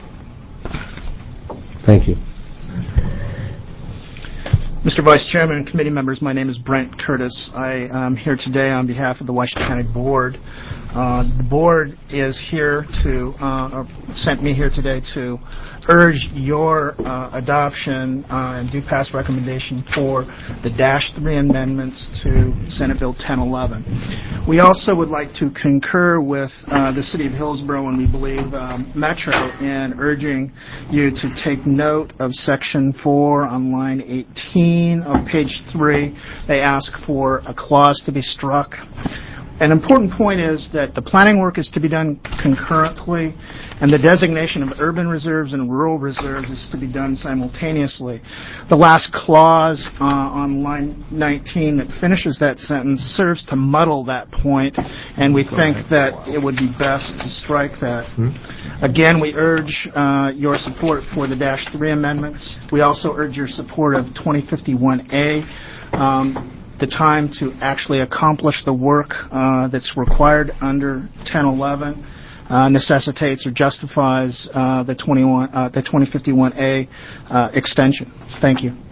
Thank you. Mr. Vice Chairman and committee members, my name is Brent Curtis. I am here today on behalf of the Washington County Board. The board is here sent me here today to urge your adoption and do pass recommendation for the Dash 3 amendments to Senate Bill 1011. We also would like to concur with the City of Hillsborough, and we believe Metro, in urging you to take note of Section 4 on line 18 of page 3. They ask for a clause to be struck. An important point is that the planning work is to be done concurrently, and the designation of urban reserves and rural reserves is to be done simultaneously. The last clause on line 19 that finishes that sentence serves to muddle that point, and we think that it would be best to strike that. Again, we urge your support for the -3 amendments. We also urge your support of 2051A. The time to actually accomplish the work that's required under 1011 necessitates or justifies the 2051A extension. Thank you.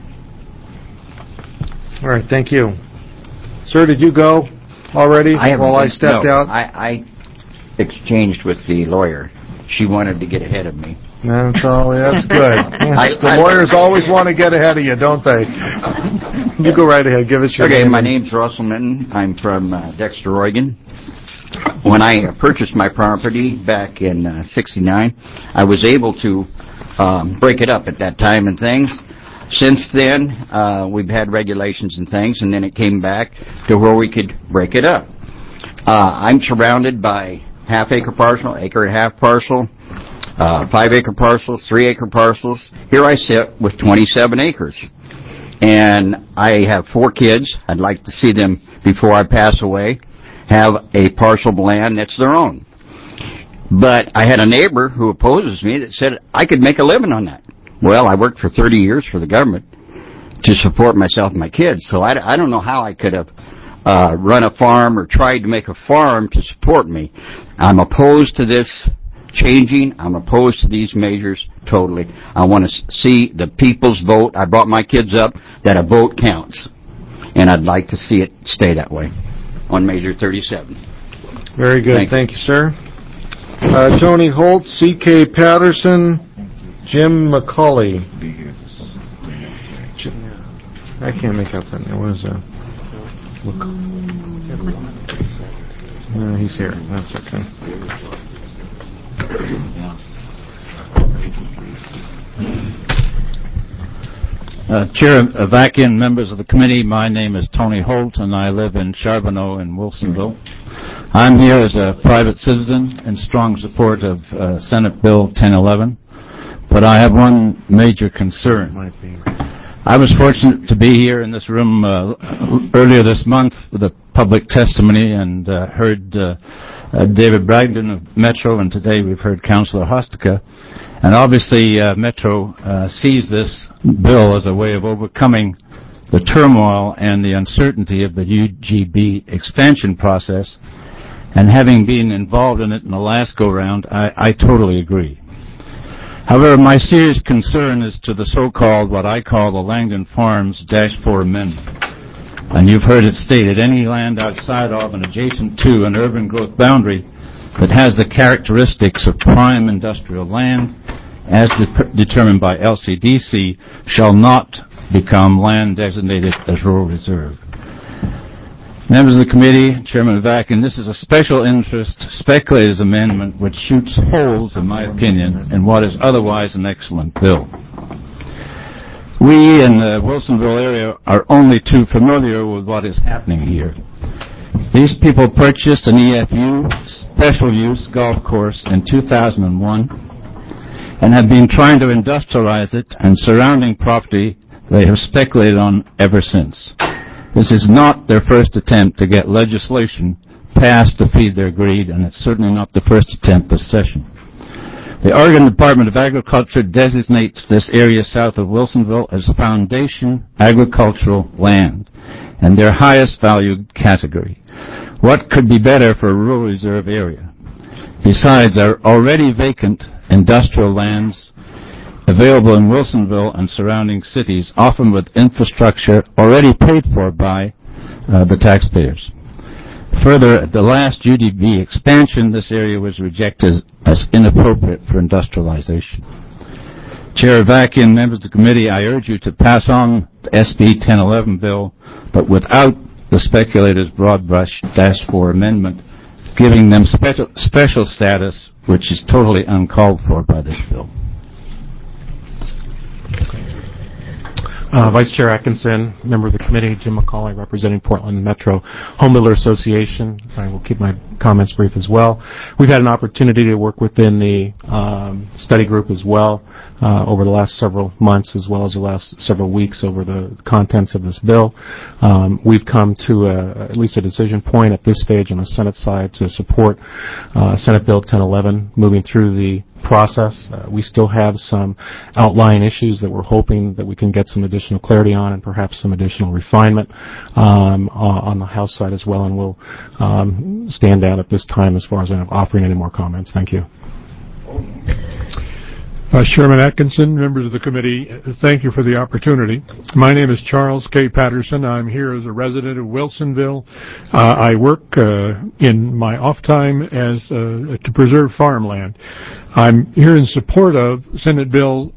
All right, thank you. Sir, did you go already while I stepped out? I exchanged with the lawyer. She wanted to get ahead of me. That's good. The lawyers always want to get ahead of you, don't they? You go right ahead. Give us your name. Okay, my name's Russell Minton. I'm from Dexter, Oregon. When I purchased my property back in '69, I was able to break it up at that time and things. Since then, we've had regulations and things, and then it came back to where we could break it up. I'm surrounded by half-acre parcel, acre-and-a-half parcel, 5-acre parcels, 3-acre parcels. Here I sit with 27 acres. And I have 4 kids. I'd like to see them, before I pass away, have a parcel of land that's their own. But I had a neighbor who opposes me that said I could make a living on that. Well, I worked for 30 years for the government to support myself and my kids, so I don't know how I could have run a farm or tried to make a farm to support me. I'm opposed to this changing. I'm opposed to these measures totally. I want to see the people's vote. I brought my kids up that a vote counts, and I'd like to see it stay that way on Measure 37. Very good. Thank you, sir. Tony Holt, C.K. Patterson, Jim McCauley. I can't make out that name. What is that? No, he's here. That's okay. Chair Avakian, members of the committee, my name is Tony Holt, and I live in Charbonneau in Wilsonville. I'm here as a private citizen in strong support of Senate Bill 1011, but I have one major concern. I was fortunate to be here in this room earlier this month with a public testimony and heard David Bragdon of Metro, and today we've heard Councillor Hostica. And obviously Metro sees this bill as a way of overcoming the turmoil and the uncertainty of the UGB expansion process. And having been involved in it in the last go-round, I totally agree. However, my serious concern is to the so-called, what I call the Langdon Farms -4 amendment. And you've heard it stated, any land outside of and adjacent to an urban growth boundary that has the characteristics of prime industrial land, as determined by LCDC, shall not become land designated as rural reserve. Members of the committee, Chairman Avakian, this is a special interest speculators amendment which shoots holes, in my opinion, in what is otherwise an excellent bill. We in the Wilsonville area are only too familiar with what is happening here. These people purchased an EFU, special use golf course, in 2001 and have been trying to industrialize it, and surrounding property they have speculated on ever since. This is not their first attempt to get legislation passed to feed their greed, and it's certainly not the first attempt this session. The Oregon Department of Agriculture designates this area south of Wilsonville as foundation agricultural land and their highest valued category. What could be better for a rural reserve area? Besides our already vacant industrial lands available in Wilsonville and surrounding cities, often with infrastructure already paid for by the taxpayers. Further, at the last UDB expansion, this area was rejected as inappropriate for industrialization. Chair Avakian, members of the committee, I urge you to pass on the SB 1011 bill, but without the speculators' broad brush -4 amendment, giving them special status, which is totally uncalled for by this bill. Vice Chair Atkinson, member of the committee, Jim McCauley, representing Portland Metro Home Builder Association. I will keep my comments brief as well. We've had an opportunity to work within the study group as well over the last several months as well as the last several weeks over the contents of this bill. We've come to at least a decision point at this stage on the Senate side to support Senate Bill 1011 moving through the process. We still have some outlying issues that we're hoping that we can get some additional clarity on and perhaps some additional refinement on the House side as well, and we'll stand down at this time as far as offering any more comments. Thank you. Chairman Atkinson, members of the committee, thank you for the opportunity. My name is Charles K. Patterson. I'm here as a resident of Wilsonville. I work in my off time as to preserve farmland. I'm here in support of Senate Bill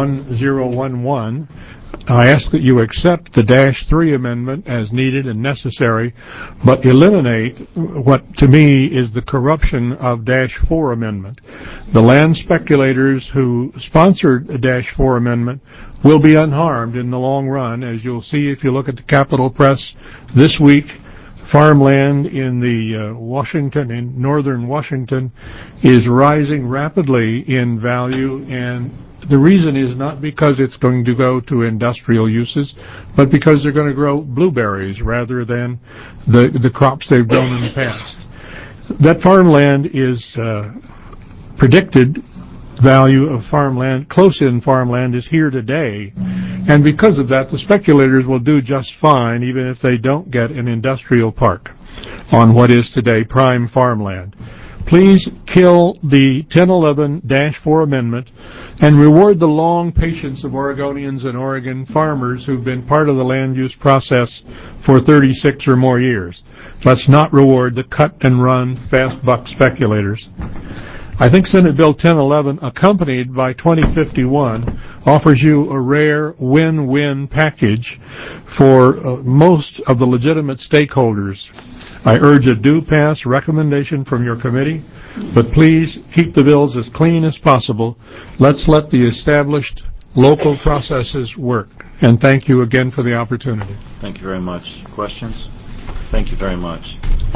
1011. I ask that you accept the -3 amendment as needed and necessary, but eliminate what to me is the corruption of -4 amendment. The land speculators who sponsored the -4 amendment will be unharmed in the long run, as you'll see if you look at the Capitol Press this week. Farmland in the in northern Washington is rising rapidly in value, and the reason is not because it's going to go to industrial uses, but because they're going to grow blueberries rather than the crops they've grown in the past. That farmland is predicted value of farmland, close-in farmland, is here today. And because of that, the speculators will do just fine, even if they don't get an industrial park on what is today prime farmland. Please kill the 1011-4 amendment and reward the long patience of Oregonians and Oregon farmers who've been part of the land use process for 36 or more years. Let's not reward the cut-and-run, fast-buck speculators. I think Senate Bill 1011, accompanied by 2051, offers you a rare win-win package for most of the legitimate stakeholders. I urge a do-pass recommendation from your committee, but please keep the bills as clean as possible. Let's let the established local processes work. And thank you again for the opportunity. Thank you very much. Questions? Thank you very much.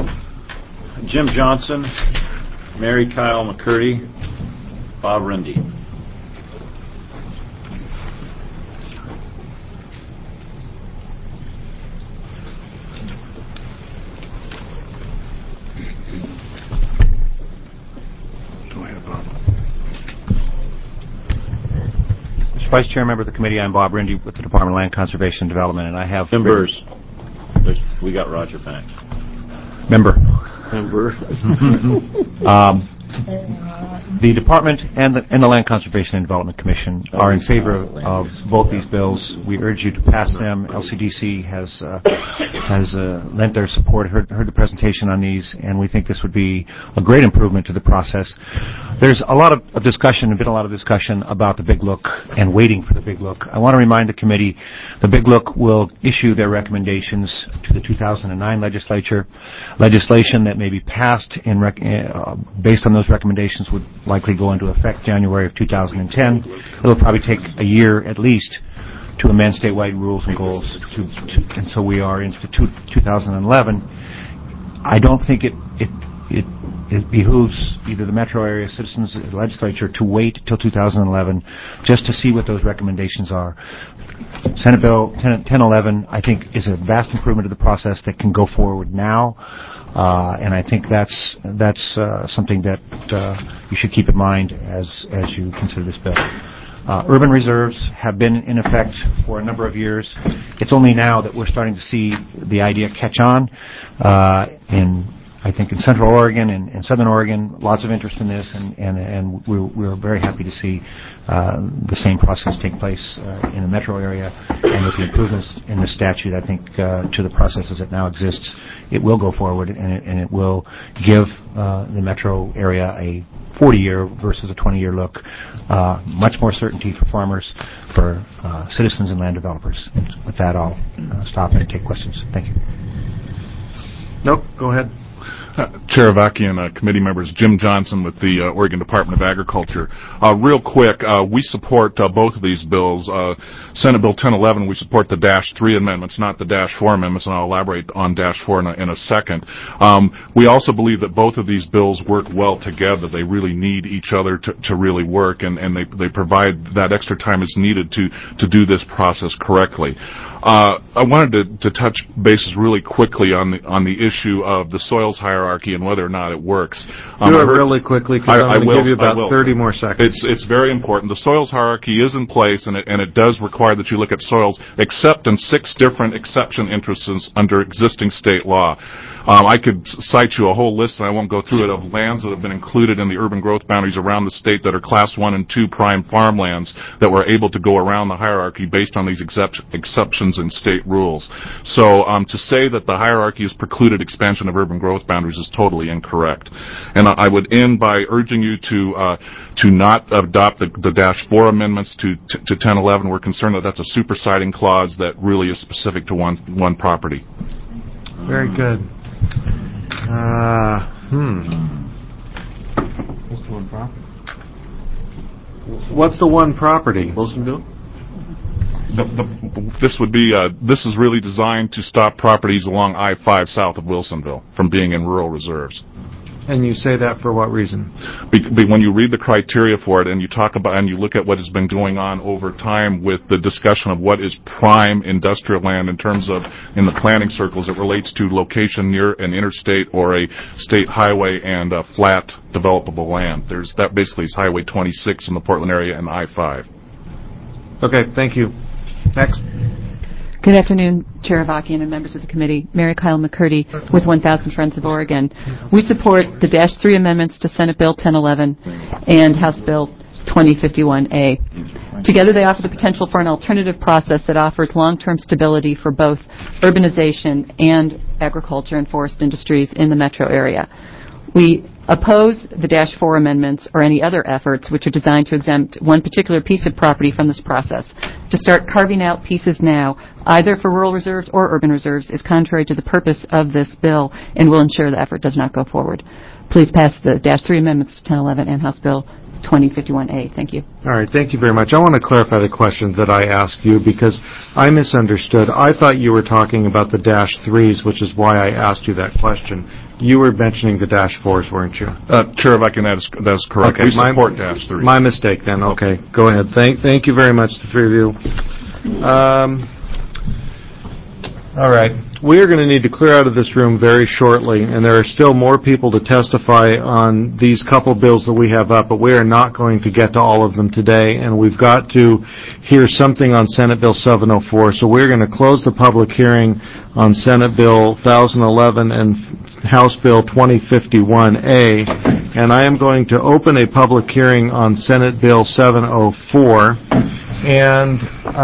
Jim Johnson, Mary Kyle McCurdy, Bob Rindy. Mr. Vice Chair, member of the committee, I'm Bob Rindy with the Department of Land Conservation and Development, and I have... Members. We got Roger back. Member. The Department and the Land Conservation and Development Commission are in favor of both these bills. We urge you to pass them. LCDC has lent their support, heard the presentation on these, and we think this would be a great improvement to the process. There's a lot of discussion, been a lot of discussion about the Big Look and waiting for the Big Look. I want to remind the committee the Big Look will issue their recommendations to the 2009 legislature. Legislation that may be passed based on those recommendations would likely go into effect January of 2010. It'll probably take a year at least to amend statewide rules and goals, and so we are into 2011. I don't think it behooves either the metro area citizens or the legislature to wait till 2011 just to see what those recommendations are. Senate Bill 1011, I think, is a vast improvement to the process that can go forward now. And I think that's something that you should keep in mind as you consider this bill. Urban reserves have been in effect for a number of years. It's only now that we're starting to see the idea catch on. I think in Central Oregon and Southern Oregon, lots of interest in this, and we're very happy to see the same process take place in the metro area. And with the improvements in the statute, I think to the process as it now exists, it will go forward, and it will give the metro area a 40-year versus a 20-year look, much more certainty for farmers, for citizens and land developers. And with that, I'll stop and take questions. Thank you. Nope, go ahead. Chair Avakian, committee members, Jim Johnson with the Oregon Department of Agriculture. Real quick, we support both of these bills. Senate Bill 1011, we support the -3 amendments, not the -4 amendments, and I'll elaborate on -4 in a second. We also believe that both of these bills work well together. They really need each other to really work, and they provide that extra time is needed to do this process correctly. I wanted to touch bases really quickly on the issue of the soils hierarchy and whether or not it works. Do it really quickly, because I'm going to give you about 30 more seconds. It's very important. The soils hierarchy is in place, and it does require that you look at soils, except in 6 different exception interests under existing state law. I could cite you a whole list, and I won't go through it, of lands that have been included in the urban growth boundaries around the state that are Class 1 and 2 prime farmlands that were able to go around the hierarchy based on these exceptions in state rules. So to say that the hierarchy has precluded expansion of urban growth boundaries is totally incorrect. And I would end by urging you to not adopt the -4 amendments to 1011. We're concerned that that's a supersiding clause that really is specific to one property. Very good. What's the one property? What's the one property? Wilsonville? This is really designed to stop properties along I-5 south of Wilsonville from being in rural reserves. And you say that for what reason? When you read the criteria for it and you talk about and you look at what has been going on over time with the discussion of what is prime industrial land in terms of in the planning circles, it relates to location near an interstate or a state highway and flat developable land. That basically is Highway 26 in the Portland area and I-5. Okay, thank you. Next. Good afternoon, Chair Avakian and members of the committee. Mary Kyle McCurdy with 1,000 Friends of Oregon. We support the -3 amendments to Senate Bill 1011 and House Bill 2051A. Together they offer the potential for an alternative process that offers long-term stability for both urbanization and agriculture and forest industries in the metro area. We oppose the -4 amendments or any other efforts which are designed to exempt one particular piece of property from this process. To start carving out pieces now, either for rural reserves or urban reserves, is contrary to the purpose of this bill and will ensure the effort does not go forward. Please pass the -3 amendments to 1011 and House Bill 2051A. Thank you. All right, thank you very much. I want to clarify the question that I asked you because I misunderstood. I thought you were talking about the -3s, which is why I asked you that question. You were mentioning the -4s, weren't you? Chair, if I can, that is correct. Okay, we support -3. My mistake then. Okay, go ahead. Thank you very much, the three of you. All right. We are going to need to clear out of this room very shortly, and there are still more people to testify on these couple bills that we have up, but we are not going to get to all of them today, and we've got to hear something on Senate Bill 704. So we're going to close the public hearing on Senate Bill 1011 and House Bill 2051A, and I am going to open a public hearing on Senate Bill 704, and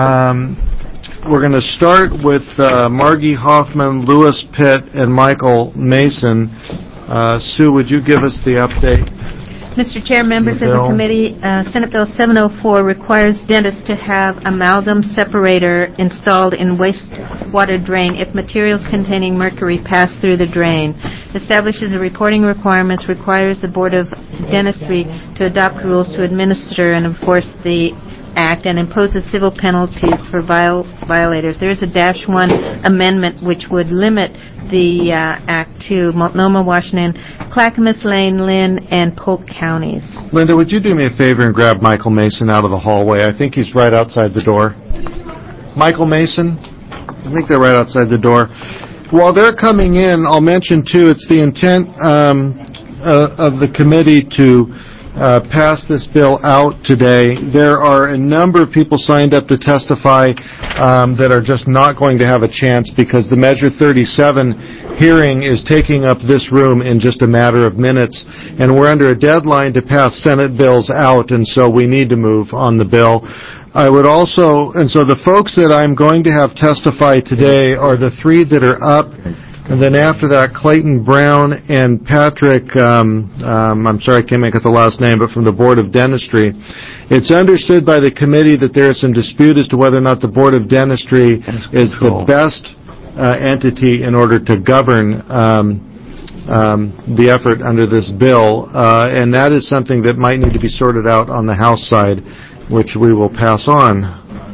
we're going to start with Margie Hoffman, Lewis Pitt, and Michael Mason. Sue, would you give us the update? Mr. Chair, members of the committee, Senate Bill 704 requires dentists to have amalgam separator installed in wastewater drain if materials containing mercury pass through the drain. Establishes the reporting requirements, requires the Board of Dentistry to adopt rules to administer and enforce the Act, and imposes civil penalties for violators. There is a -1 amendment which would limit the Act to Multnomah, Washington, Clackamas, Lane, Lynn, and Polk counties. Linda, would you do me a favor and grab Michael Mason out of the hallway? I think he's right outside the door. Michael Mason? I think they're right outside the door. While they're coming in, I'll mention, too, it's the intent of the committee to pass this bill out today. There are a number of people signed up to testify that are just not going to have a chance because the Measure 37 hearing is taking up this room in just a matter of minutes, and we're under a deadline to pass Senate bills out, and so we need to move on the bill. I would also, and so the folks that I'm going to have testify today are the three that are up. And then after that, Clayton Brown and Patrick, I'm sorry I can't make it the last name, but from the Board of Dentistry. It's understood by the committee that there is some dispute as to whether or not the Board of Dentistry is the best entity in order to govern the effort under this bill, and that is something that might need to be sorted out on the House side, which we will pass on.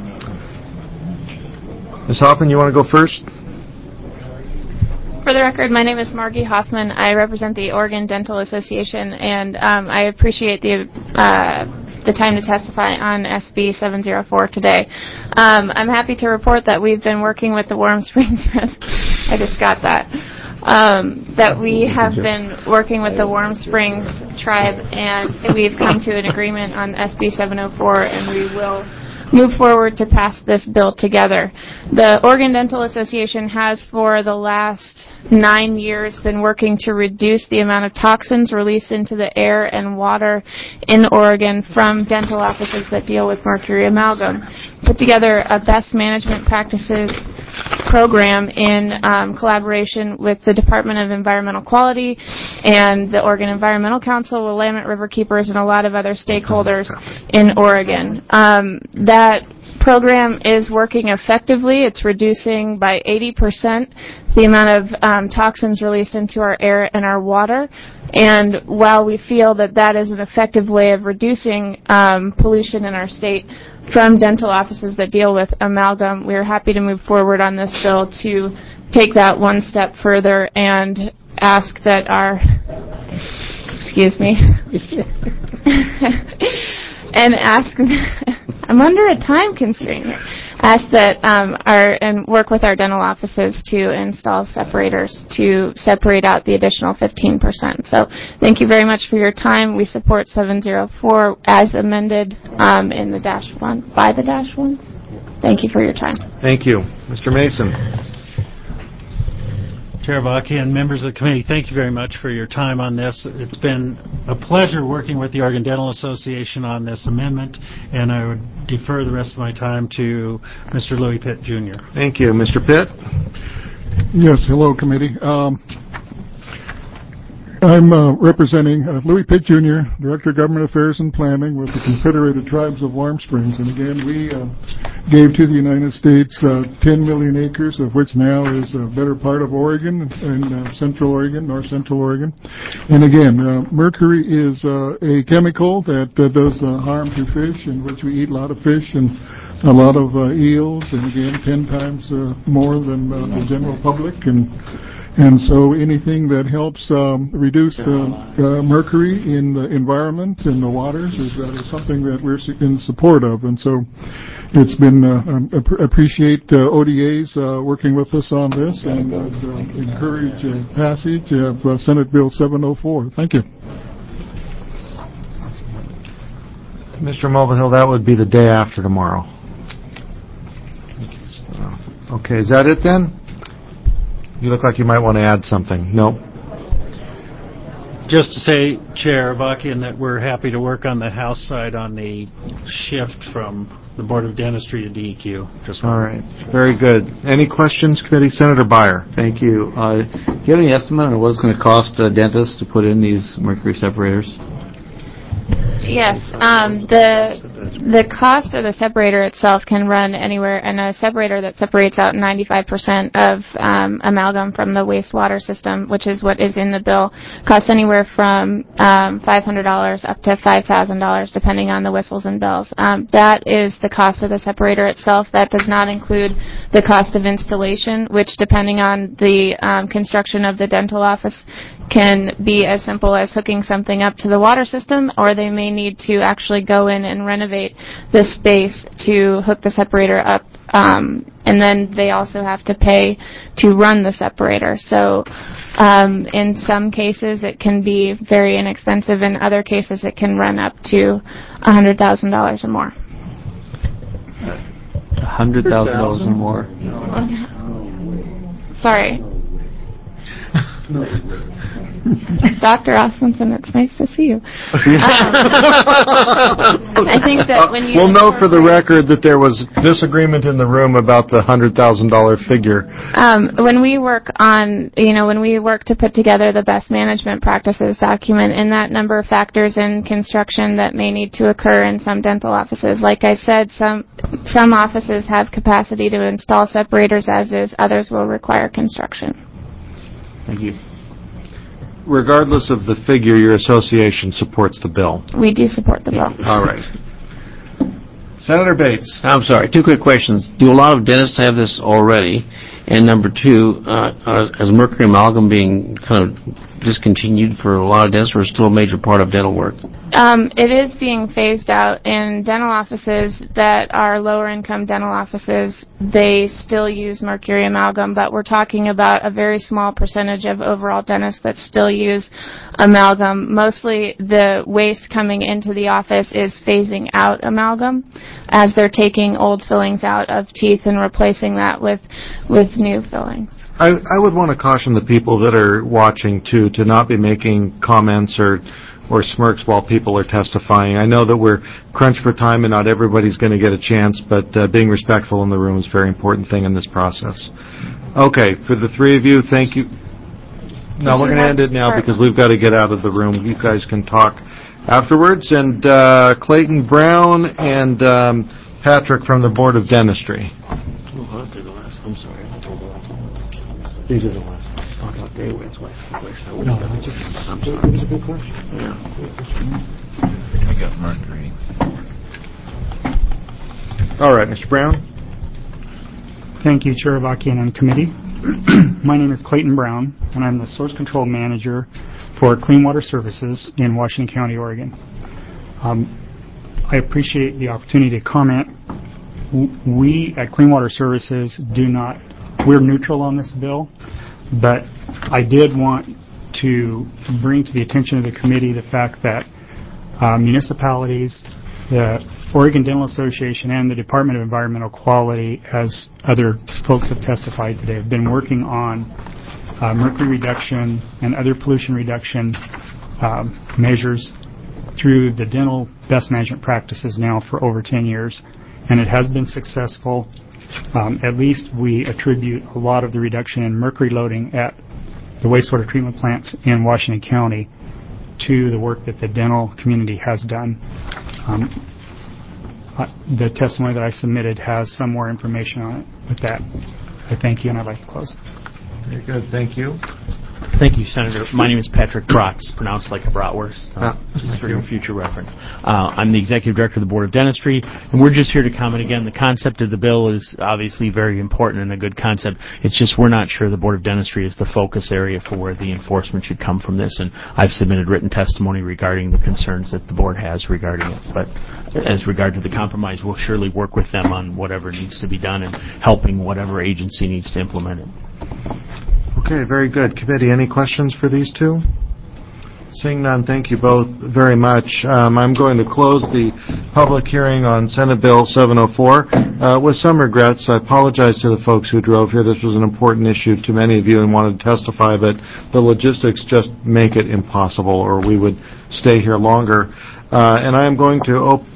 Ms. Hoffman, you want to go first? For the record, my name is Margie Hoffman. I represent the Oregon Dental Association, and I appreciate the time to testify on SB 704 today. I'm happy to report that we've been working with the Warm Springs. I just got that. That we have been working with the Warm Springs tribe, and we've come to an agreement on SB 704, and we will move forward to pass this bill together. The Oregon Dental Association has for the last 9 years been working to reduce the amount of toxins released into the air and water in Oregon from dental offices that deal with mercury amalgam. Put together a best management practices program in collaboration with the Department of Environmental Quality and the Oregon Environmental Council, Willamette River Keepers, and a lot of other stakeholders in Oregon. That program is working effectively. It's reducing by 80% the amount of toxins released into our air and our water. And while we feel that that is an effective way of reducing pollution in our state from dental offices that deal with amalgam, we are happy to move forward on this bill to take that one step further and ask that our, excuse me, and ask, I'm under a time constraint here, ask that and work with our dental offices to install separators to separate out the additional 15%. So thank you very much for your time. We support 704 as amended in the dash one, by the dash ones. Thank you for your time. Thank you. Mr. Mason. Chair Vaki and members of the committee, thank you very much for your time on this. It's been a pleasure working with the Oregon Dental Association on this amendment, and I would defer the rest of my time to Mr. Louis Pitt, Jr. Thank you. Mr. Pitt? Yes, hello, committee. I'm representing Louis Pitt, Jr., Director of Government Affairs and Planning with the Confederated Tribes of Warm Springs. And again, we gave to the United States 10 million acres, of which now is a better part of Oregon and Central Oregon, North Central Oregon. And again, mercury is a chemical that does harm to fish, in which we eat a lot of fish and a lot of eels, and again, 10 times more than the general public. And so anything that helps reduce the mercury in the environment, in the waters, is something that we're in support of. And so it's been, appreciate ODA's working with us on this, and encourage passage of Senate Bill 704. Thank you. Mr. Mulvihill, that would be the day after tomorrow. Okay, is that it then? You look like you might want to add something. No? Just to say, Chair Avakian, that we're happy to work on the House side on the shift from the Board of Dentistry to DEQ. All right. Very good. Any questions, committee? Senator Beyer. Thank you. Do you have any estimate on what it's going to cost dentists to put in these mercury separators? Yes. The cost of the separator itself can run anywhere, and a separator that separates out 95% of amalgam from the wastewater system, which is what is in the bill, costs anywhere from $500 up to $5,000, depending on the whistles and bells. That is the cost of the separator itself. That does not include the cost of installation, which, depending on the construction of the dental office, can be as simple as hooking something up to the water system, or they may need to actually go in and renovate the space to hook the separator up, and then they also have to pay to run the separator. So in some cases it can be very inexpensive. In other cases it can run up to $100,000 or more. $100,000 or more? Sorry. Dr. Osmondson, it's nice to see you. I think that when you... We'll note for the record that there was disagreement in the room about the $100,000 figure. When we work on, when we work to put together the best management practices document, and that number factors in construction that may need to occur in some dental offices. Like I said, some offices have capacity to install separators as is, others will require construction. Thank you. regardless of the figure, your association supports the bill. We do support the bill. All right. Senator Bates. I'm sorry, 2 quick questions. Do a lot of dentists have this already? And number 2, is mercury amalgam being kind of discontinued for a lot of dentists, or is it still a major part of dental work? It is being phased out in dental offices that are lower income dental offices. They still use mercury amalgam, but we're talking about a very small percentage of overall dentists that still use amalgam. Mostly the waste coming into the office is phasing out amalgam as they're taking old fillings out of teeth and replacing that with new fillings. I would want to caution the people that are watching, too, to not be making comments or smirks while people are testifying. I know that we're crunched for time and not everybody's going to get a chance, but being respectful in the room is a very important thing in this process. Okay, for the 3 of you, thank you. No, we're going to end it now because we've got to get out of the room. You guys can talk afterwards. And Clayton Brown and Patrick from the Board of Dentistry. I'm sorry. These are the last ones. I thought they were. That's why I asked the question. No, it's a good question. Yeah. I got mercury. All right, Mr. Brown. Thank you, Chair Avakian and committee. My name is Clayton Brown, and I'm the Source Control Manager for Clean Water Services in Washington County, Oregon. I appreciate the opportunity to comment. We at Clean Water Services we're neutral on this bill, but I did want to bring to the attention of the committee the fact that municipalities, the Oregon Dental Association, and the Department of Environmental Quality, as other folks have testified today, have been working on mercury reduction and other pollution reduction measures through the dental best management practices now for over 10 years, and it has been successful. At least we attribute a lot of the reduction in mercury loading at the wastewater treatment plants in Washington County to the work that the dental community has done. The testimony that I submitted has some more information on it. With that, I thank you, and I'd like to close. Very good. Thank you. Thank you, Senator. My name is Patrick Bratz, pronounced like a bratwurst, just for your future reference. I'm the Executive Director of the Board of Dentistry, and we're just here to comment again. The concept of the bill is obviously very important and a good concept. It's just we're not sure the Board of Dentistry is the focus area for where the enforcement should come from this, and I've submitted written testimony regarding the concerns that the Board has regarding it. But as regard to the compromise, we'll surely work with them on whatever needs to be done and helping whatever agency needs to implement it. Okay, very good. Committee, any questions for these two? Seeing none, thank you both very much. I'm going to close the public hearing on Senate Bill 704. With some regrets, I apologize to the folks who drove here. This was an important issue to many of you and wanted to testify, but the logistics just make it impossible, or we would stay here longer. And I am going to open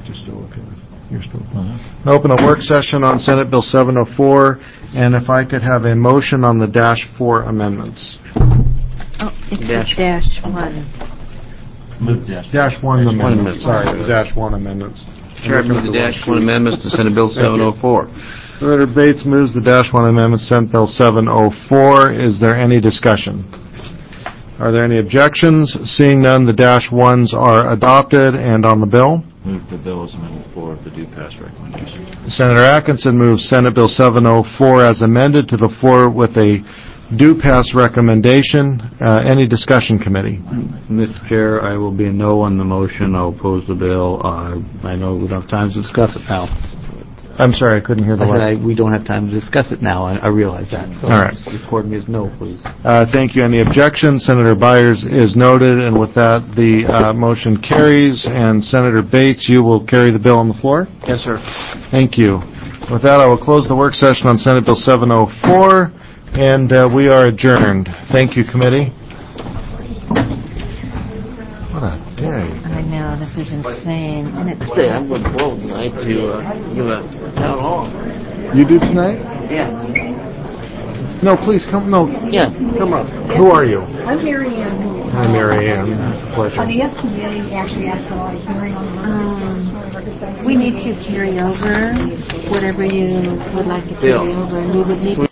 a work session on Senate Bill 704, and if I could have a motion on the -4 amendments. Oh, it's -1. Move -1 amendments. Sorry, the -1 amendments. Chair, I move the -1 amendments to Senate Bill 704. Senator Bates moves the -1 amendments to Senate Bill 704. Is there any discussion? Are there any objections? Seeing none, the -1s are adopted. And on the bill? Move the bill as amended for the do pass recommendation. Senator Atkinson moves Senate Bill 704 as amended to the floor with a do pass recommendation. Any discussion, committee? Mr. Chair, I will be a no on the motion. I'll oppose the bill. I know we don't have time to discuss it now. I'm sorry, I couldn't hear the last. We don't have time to discuss it now. I realize that. So all right. Record me as no, please. Thank you. Any objections? Senator Byers is noted, and with that, the motion carries. And Senator Bates, you will carry the bill on the floor? Yes, sir. Thank you. With that, I will close the work session on Senate Bill 704, and we are adjourned. Thank you, committee. What a day. I know, this is insane. And it's I'm going to close tonight to give a town hall. You do tonight? Yeah. No, please come. No. Yeah. Come up. Who are you? I'm Mary Ann. Hi, Mary Ann. It's a pleasure. The FDA actually asked for a hearing on we need to carry over whatever you would like to carry over, and we would need